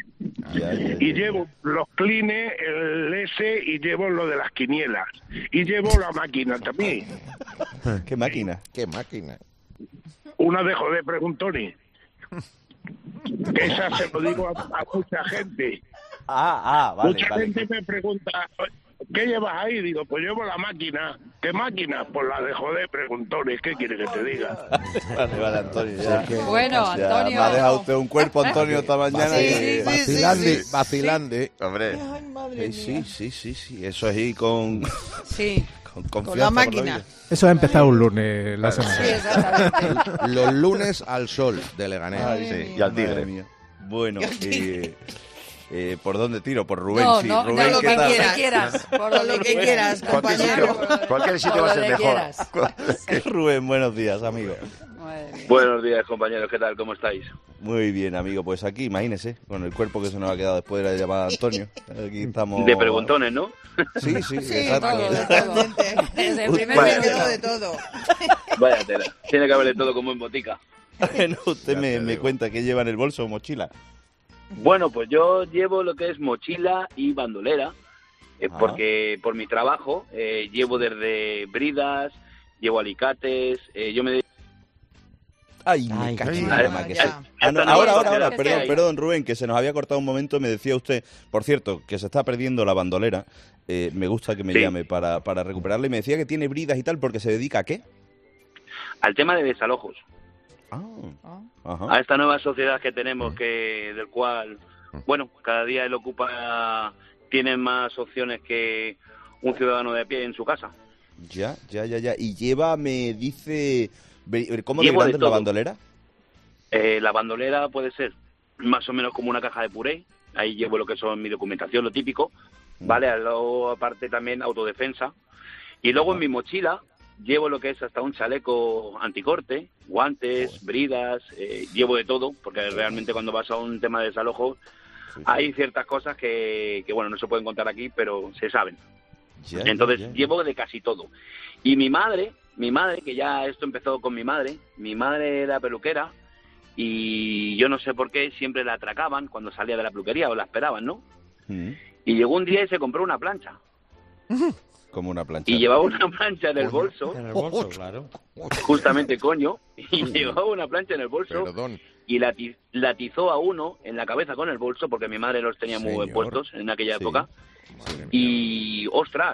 Y llevo los clines, el S, y llevo lo de las quinielas. Y llevo la máquina también. ¿Qué máquina? Una de joder preguntones. Que esa se lo digo a mucha gente. Vale. Mucha gente me pregunta, ¿qué llevas ahí? Digo, pues llevo la máquina. ¿Qué máquina? Pues la de joder preguntones. ¿Qué quiere que te diga? Vale, Antonio. Ya. Bueno, Antonio. Me ha dejado usted un cuerpo, Antonio, esta mañana. Vacilande. Hombre. Sí. Eso es ir con... Sí. Con la máquina. Eso ha empezado un lunes la semana. Sí, exactamente. Los lunes al sol de Leganés. Y al tigre. Bueno, ¿por dónde tiro? Por Rubén, No, sí. no, Rubén, no, lo ¿qué que tal? quieras. Por lo que quieras, compañero. Cualquier sitio va a ser mejor. Rubén, buenos días, amigo. Buenos días, compañeros. ¿Qué tal? ¿Cómo estáis? Muy bien, amigo. Pues aquí, imagínese, con el cuerpo que se nos ha quedado después de la llamada de Antonio. Aquí estamos... De preguntones, ¿no? Sí, exacto. Todo. Desde el primer minuto de todo. Vaya tela. Tiene que haber de todo como en botica. Bueno, usted me cuenta qué lleva en el bolso o mochila. Bueno, pues yo llevo lo que es mochila y bandolera, porque por mi trabajo llevo desde bridas, llevo alicates, yo me Ay, me caché la máquina. Ahora, perdón, Rubén, que se nos había cortado un momento. Me decía usted, por cierto, que se está perdiendo la bandolera. Me gusta que me llame para recuperarla. Y me decía que tiene bridas y tal, porque se dedica ¿a qué? Al tema de desalojos. A esta nueva sociedad que tenemos, del cual, bueno, cada día el Ocupa tiene más opciones que un ciudadano de a pie en su casa. Ya. Y lleva, me dice... ¿Cómo de grande es la bandolera? La bandolera puede ser más o menos como una caja de puré. Ahí llevo lo que son mi documentación, lo típico. Vale, luego aparte también autodefensa. Y luego en mi mochila llevo lo que es hasta un chaleco anticorte, guantes, bridas, llevo de todo, porque realmente cuando vas a un tema de desalojo hay ciertas cosas que bueno, no se pueden contar aquí, pero se saben. Entonces llevo de casi todo. Y mi madre, que ya esto empezó con mi madre era peluquera y yo no sé por qué siempre la atracaban cuando salía de la peluquería o la esperaban, ¿no? Y llegó un día y se compró una plancha. Como una plancha. Y llevaba una plancha en el bolso. En el bolso, claro. Justamente, coño. Y llevaba una plancha en el bolso. Perdón. Y la atizó a uno en la cabeza con el bolso, porque mi madre los tenía muy bien puestos en aquella época. Y ostras,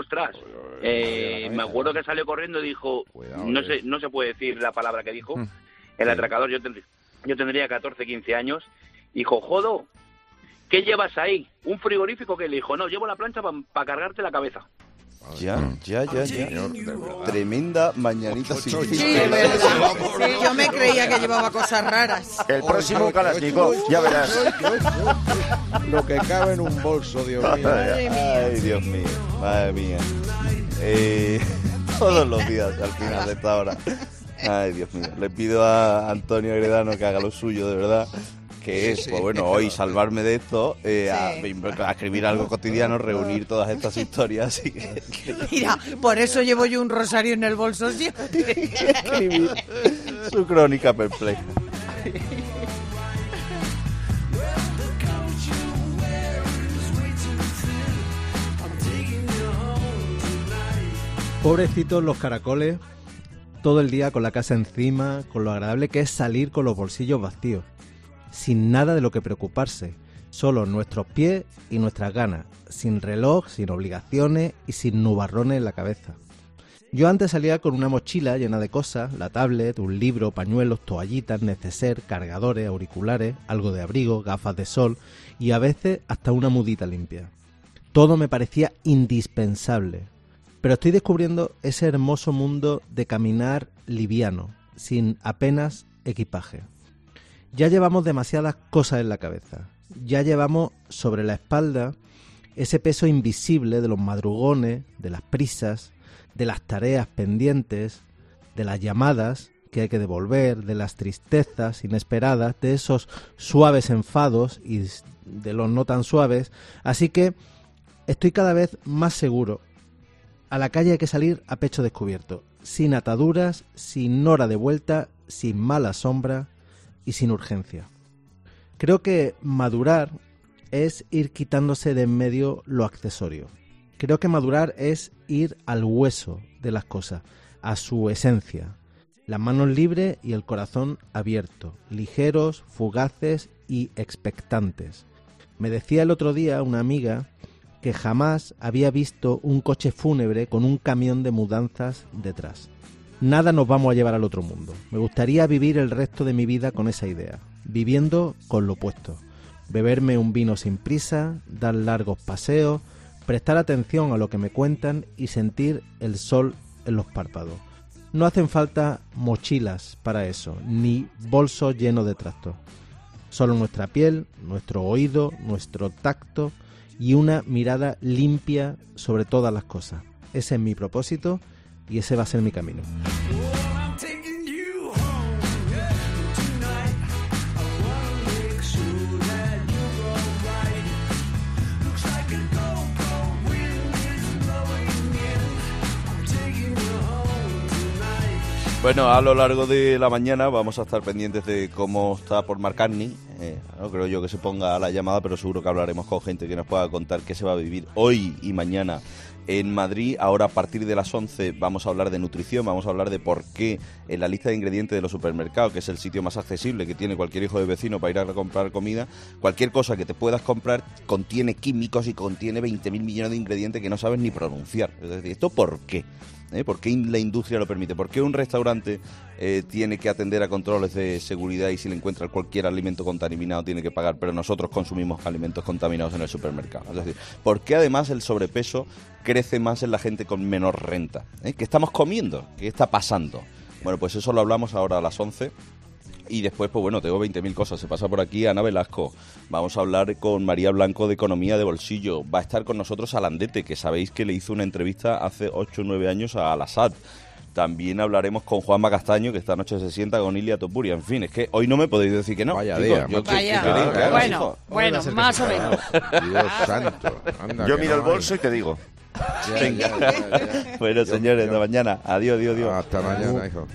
me acuerdo que salió corriendo y dijo, no se puede decir la palabra que dijo, el atracador, yo tendría 14, 15 años, dijo, jodo, ¿qué llevas ahí? ¿Un frigorífico? Que le dijo, no, llevo la plancha para cargarte la cabeza. Ya. Tremenda mañanita sin fin. Sí, yo me creía que llevaba cosas raras. El próximo Kalashnikov, ya verás. Lo que cabe en un bolso, Dios mío. Ay, Dios mío, madre mía. Todos los días al final de esta hora. Ay, Dios mío. Le pido a Antonio Agredano que haga lo suyo, de verdad. Que es, pues bueno, hoy salvarme de esto, a escribir algo cotidiano, reunir todas estas historias. Mira, por eso llevo yo un rosario en el bolso siempre. Escribir su crónica perpleja. Pobrecitos los caracoles, todo el día con la casa encima, con lo agradable que es salir con los bolsillos vacíos. Sin nada de lo que preocuparse, solo nuestros pies y nuestras ganas, sin reloj, sin obligaciones y sin nubarrones en la cabeza. Yo antes salía con una mochila llena de cosas, la tablet, un libro, pañuelos, toallitas, neceser, cargadores, auriculares, algo de abrigo, gafas de sol y a veces hasta una mudita limpia. Todo me parecía indispensable, pero estoy descubriendo ese hermoso mundo de caminar liviano, sin apenas equipaje. Ya llevamos demasiadas cosas en la cabeza. Ya llevamos sobre la espalda ese peso invisible de los madrugones, de las prisas, de las tareas pendientes, de las llamadas que hay que devolver, de las tristezas inesperadas, de esos suaves enfados y de los no tan suaves. Así que estoy cada vez más seguro. A la calle hay que salir a pecho descubierto, sin ataduras, sin hora de vuelta, sin mala sombra y sin urgencia. Creo que madurar es ir quitándose de en medio lo accesorio. Creo que madurar es ir al hueso de las cosas, a su esencia. Las manos libres y el corazón abierto, ligeros, fugaces y expectantes. Me decía el otro día una amiga que jamás había visto un coche fúnebre con un camión de mudanzas detrás. Nada nos vamos a llevar al otro mundo. Me gustaría vivir el resto de mi vida con esa idea, viviendo con lo opuesto. Beberme un vino sin prisa, dar largos paseos, prestar atención a lo que me cuentan y sentir el sol en los párpados. No hacen falta mochilas para eso, ni bolsos llenos de trastos. Solo nuestra piel, nuestro oído, nuestro tacto y una mirada limpia sobre todas las cosas. Ese es mi propósito y ese va a ser mi camino. Bueno, a lo largo de la mañana vamos a estar pendientes de cómo está Paul McCartney, no creo yo que se ponga a la llamada, pero seguro que hablaremos con gente que nos pueda contar qué se va a vivir hoy y mañana en Madrid. Ahora, a partir de las 11, vamos a hablar de nutrición, vamos a hablar de por qué en la lista de ingredientes de los supermercados, que es el sitio más accesible que tiene cualquier hijo de vecino para ir a comprar comida, cualquier cosa que te puedas comprar contiene químicos y contiene 20.000 millones de ingredientes que no sabes ni pronunciar. Es decir, ¿esto por qué? ¿Por qué la industria lo permite? ¿Por qué un restaurante tiene que atender a controles de seguridad y si le encuentra cualquier alimento contaminado tiene que pagar, pero nosotros consumimos alimentos contaminados en el supermercado? Es decir, ¿por qué además el sobrepeso crece más en la gente con menor renta? ¿Qué estamos comiendo? ¿Qué está pasando? Bueno, pues eso lo hablamos ahora a las 11. Y después, pues bueno, tengo 20.000 cosas. Se pasa por aquí Ana Velasco. Vamos a hablar con María Blanco de Economía de Bolsillo. Va a estar con nosotros Alandete, que sabéis que le hizo una entrevista hace 8 o 9 años a Al-Assad. También hablaremos con Juanma Castaño, que esta noche se sienta con Ilia Topuria. En fin, es que hoy no me podéis decir que no. Vaya chicos, día. Bueno, más o menos. Dios santo. Anda, yo que miro no el bolso y te digo. Venga. Bueno, señores, hasta mañana. Adiós. Hasta mañana, hijo.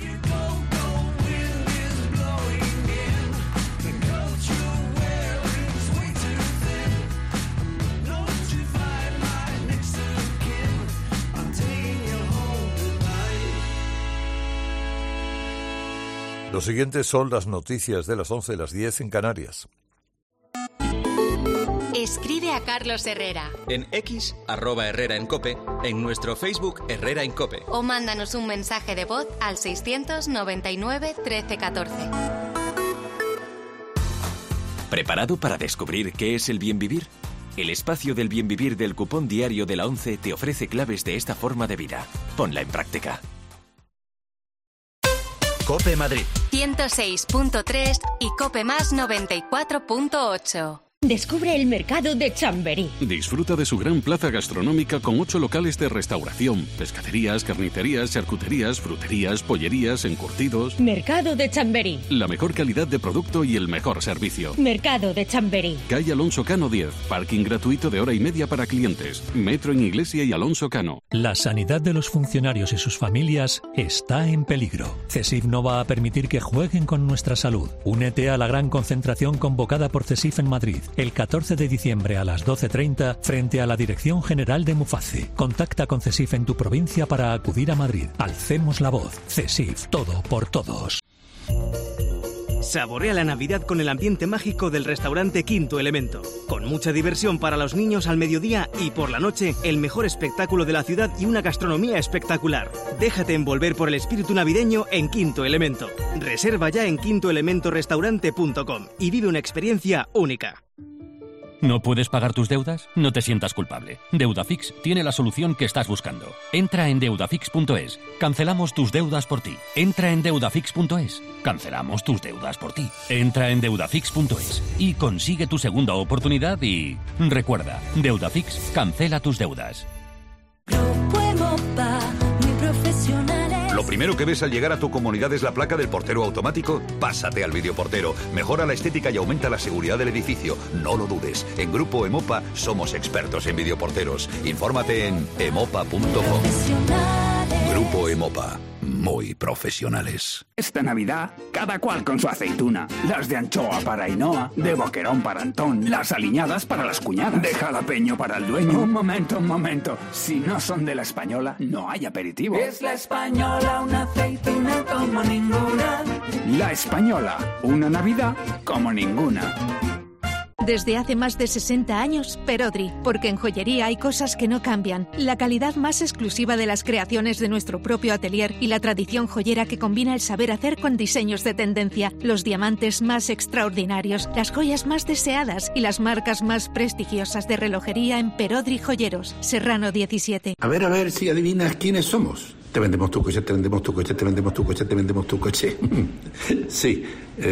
Lo siguiente son las noticias de las 11, las 10 en Canarias. Escribe a Carlos Herrera. En X, @Herrera en COPE, en nuestro Facebook Herrera en COPE. O mándanos un mensaje de voz al 699 1314. ¿Preparado para descubrir qué es el bien vivir? El espacio del bien vivir del cupón diario de la 11 te ofrece claves de esta forma de vida. Ponla en práctica. COPE Madrid 106.3 y COPE Más 94.8. Descubre el mercado de Chamberí. Disfruta de su gran plaza gastronómica con 8 locales de restauración, pescaderías, carnicerías, charcuterías, fruterías, pollerías, encurtidos. Mercado de Chamberí. La mejor calidad de producto y el mejor servicio. Mercado de Chamberí. Calle Alonso Cano 10. Parking gratuito de 1:30 para clientes. Metro en Iglesia y Alonso Cano. La sanidad de los funcionarios y sus familias está en peligro. CESIF no va a permitir que jueguen con nuestra salud. Únete a la gran concentración convocada por CESIF en Madrid el 14 de diciembre a las 12:30 frente a la Dirección General de Muface. Contacta con CESIF en tu provincia para acudir a Madrid. Alcemos la voz. CESIF, todo por todos. Saborea la Navidad con el ambiente mágico del restaurante Quinto Elemento. Con mucha diversión para los niños al mediodía y por la noche, el mejor espectáculo de la ciudad y una gastronomía espectacular. Déjate envolver por el espíritu navideño en Quinto Elemento. Reserva ya en quintoelementorestaurante.com y vive una experiencia única. ¿No puedes pagar tus deudas? No te sientas culpable. Deudafix tiene la solución que estás buscando. Entra en deudafix.es. Cancelamos tus deudas por ti. Entra en deudafix.es. Cancelamos tus deudas por ti. Entra en deudafix.es y consigue tu segunda oportunidad y... recuerda, Deudafix cancela tus deudas. Lo primero que ves al llegar a tu comunidad es la placa del portero automático. Pásate al videoportero. Mejora la estética y aumenta la seguridad del edificio. No lo dudes. En Grupo Emopa somos expertos en videoporteros. Infórmate en emopa.com. Grupo Emopa. Muy profesionales. Esta Navidad, cada cual con su aceituna. Las de anchoa para Ainhoa, de boquerón para Antón, las aliñadas para las cuñadas, de jalapeño para el dueño. Un momento. Si no son de La Española, no hay aperitivo. Es La Española, una aceituna como ninguna. La Española, una Navidad como ninguna. Desde hace más de 60 años, Perodri, porque en joyería hay cosas que no cambian. La calidad más exclusiva de las creaciones de nuestro propio atelier y la tradición joyera que combina el saber hacer con diseños de tendencia, los diamantes más extraordinarios, las joyas más deseadas y las marcas más prestigiosas de relojería en Perodri Joyeros, Serrano 17. A ver si adivinas quiénes somos. Te vendemos tu coche, te vendemos tu coche, te vendemos tu coche, te vendemos tu coche. Sí,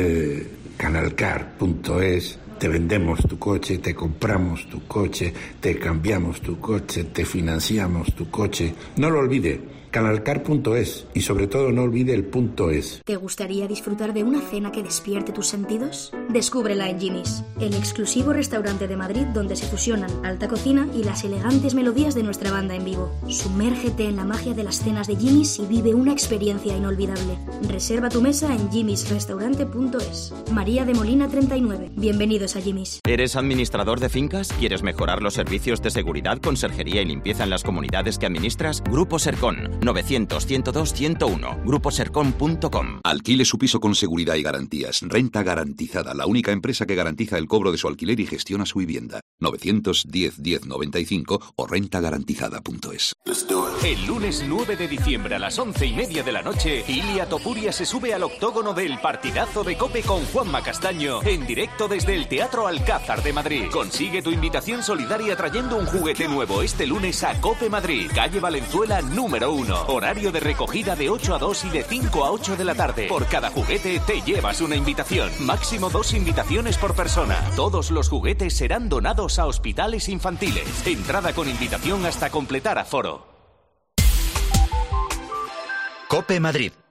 canalcar.es. Te vendemos tu coche, te compramos tu coche, te cambiamos tu coche, te financiamos tu coche. No lo olvide, Canalcar.es y sobre todo no olvide el .es. ¿Te gustaría disfrutar de una cena que despierte tus sentidos? Descúbrela en Jimmy's, el exclusivo restaurante de Madrid donde se fusionan alta cocina y las elegantes melodías de nuestra banda en vivo. Sumérgete en la magia de las cenas de Jimmy's y vive una experiencia inolvidable. Reserva tu mesa en jimmysrestaurante.es. María de Molina 39. Bienvenidos a Jimmy's. ¿Eres administrador de fincas? ¿Quieres mejorar los servicios de seguridad, conserjería y limpieza en las comunidades que administras? Grupo Sercon. 900-102-101. Gruposercon.com. Alquile su piso con seguridad y garantías. Renta Garantizada, la única empresa que garantiza el cobro de su alquiler y gestiona su vivienda. 910-1095 o rentagarantizada.es. El lunes 9 de diciembre a las 11:30 de la noche, Ilia Topuria se sube al octógono del partidazo de COPE con Juanma Castaño en directo desde el Teatro Alcázar de Madrid. Consigue tu invitación solidaria trayendo un juguete nuevo este lunes a COPE Madrid, calle Valenzuela número 1. Horario de recogida de 8 a 2 y de 5 a 8 de la tarde. Por cada juguete te llevas una invitación. Máximo 2 invitaciones por persona. Todos los juguetes serán donados a hospitales infantiles. Entrada con invitación hasta completar aforo. COPE Madrid.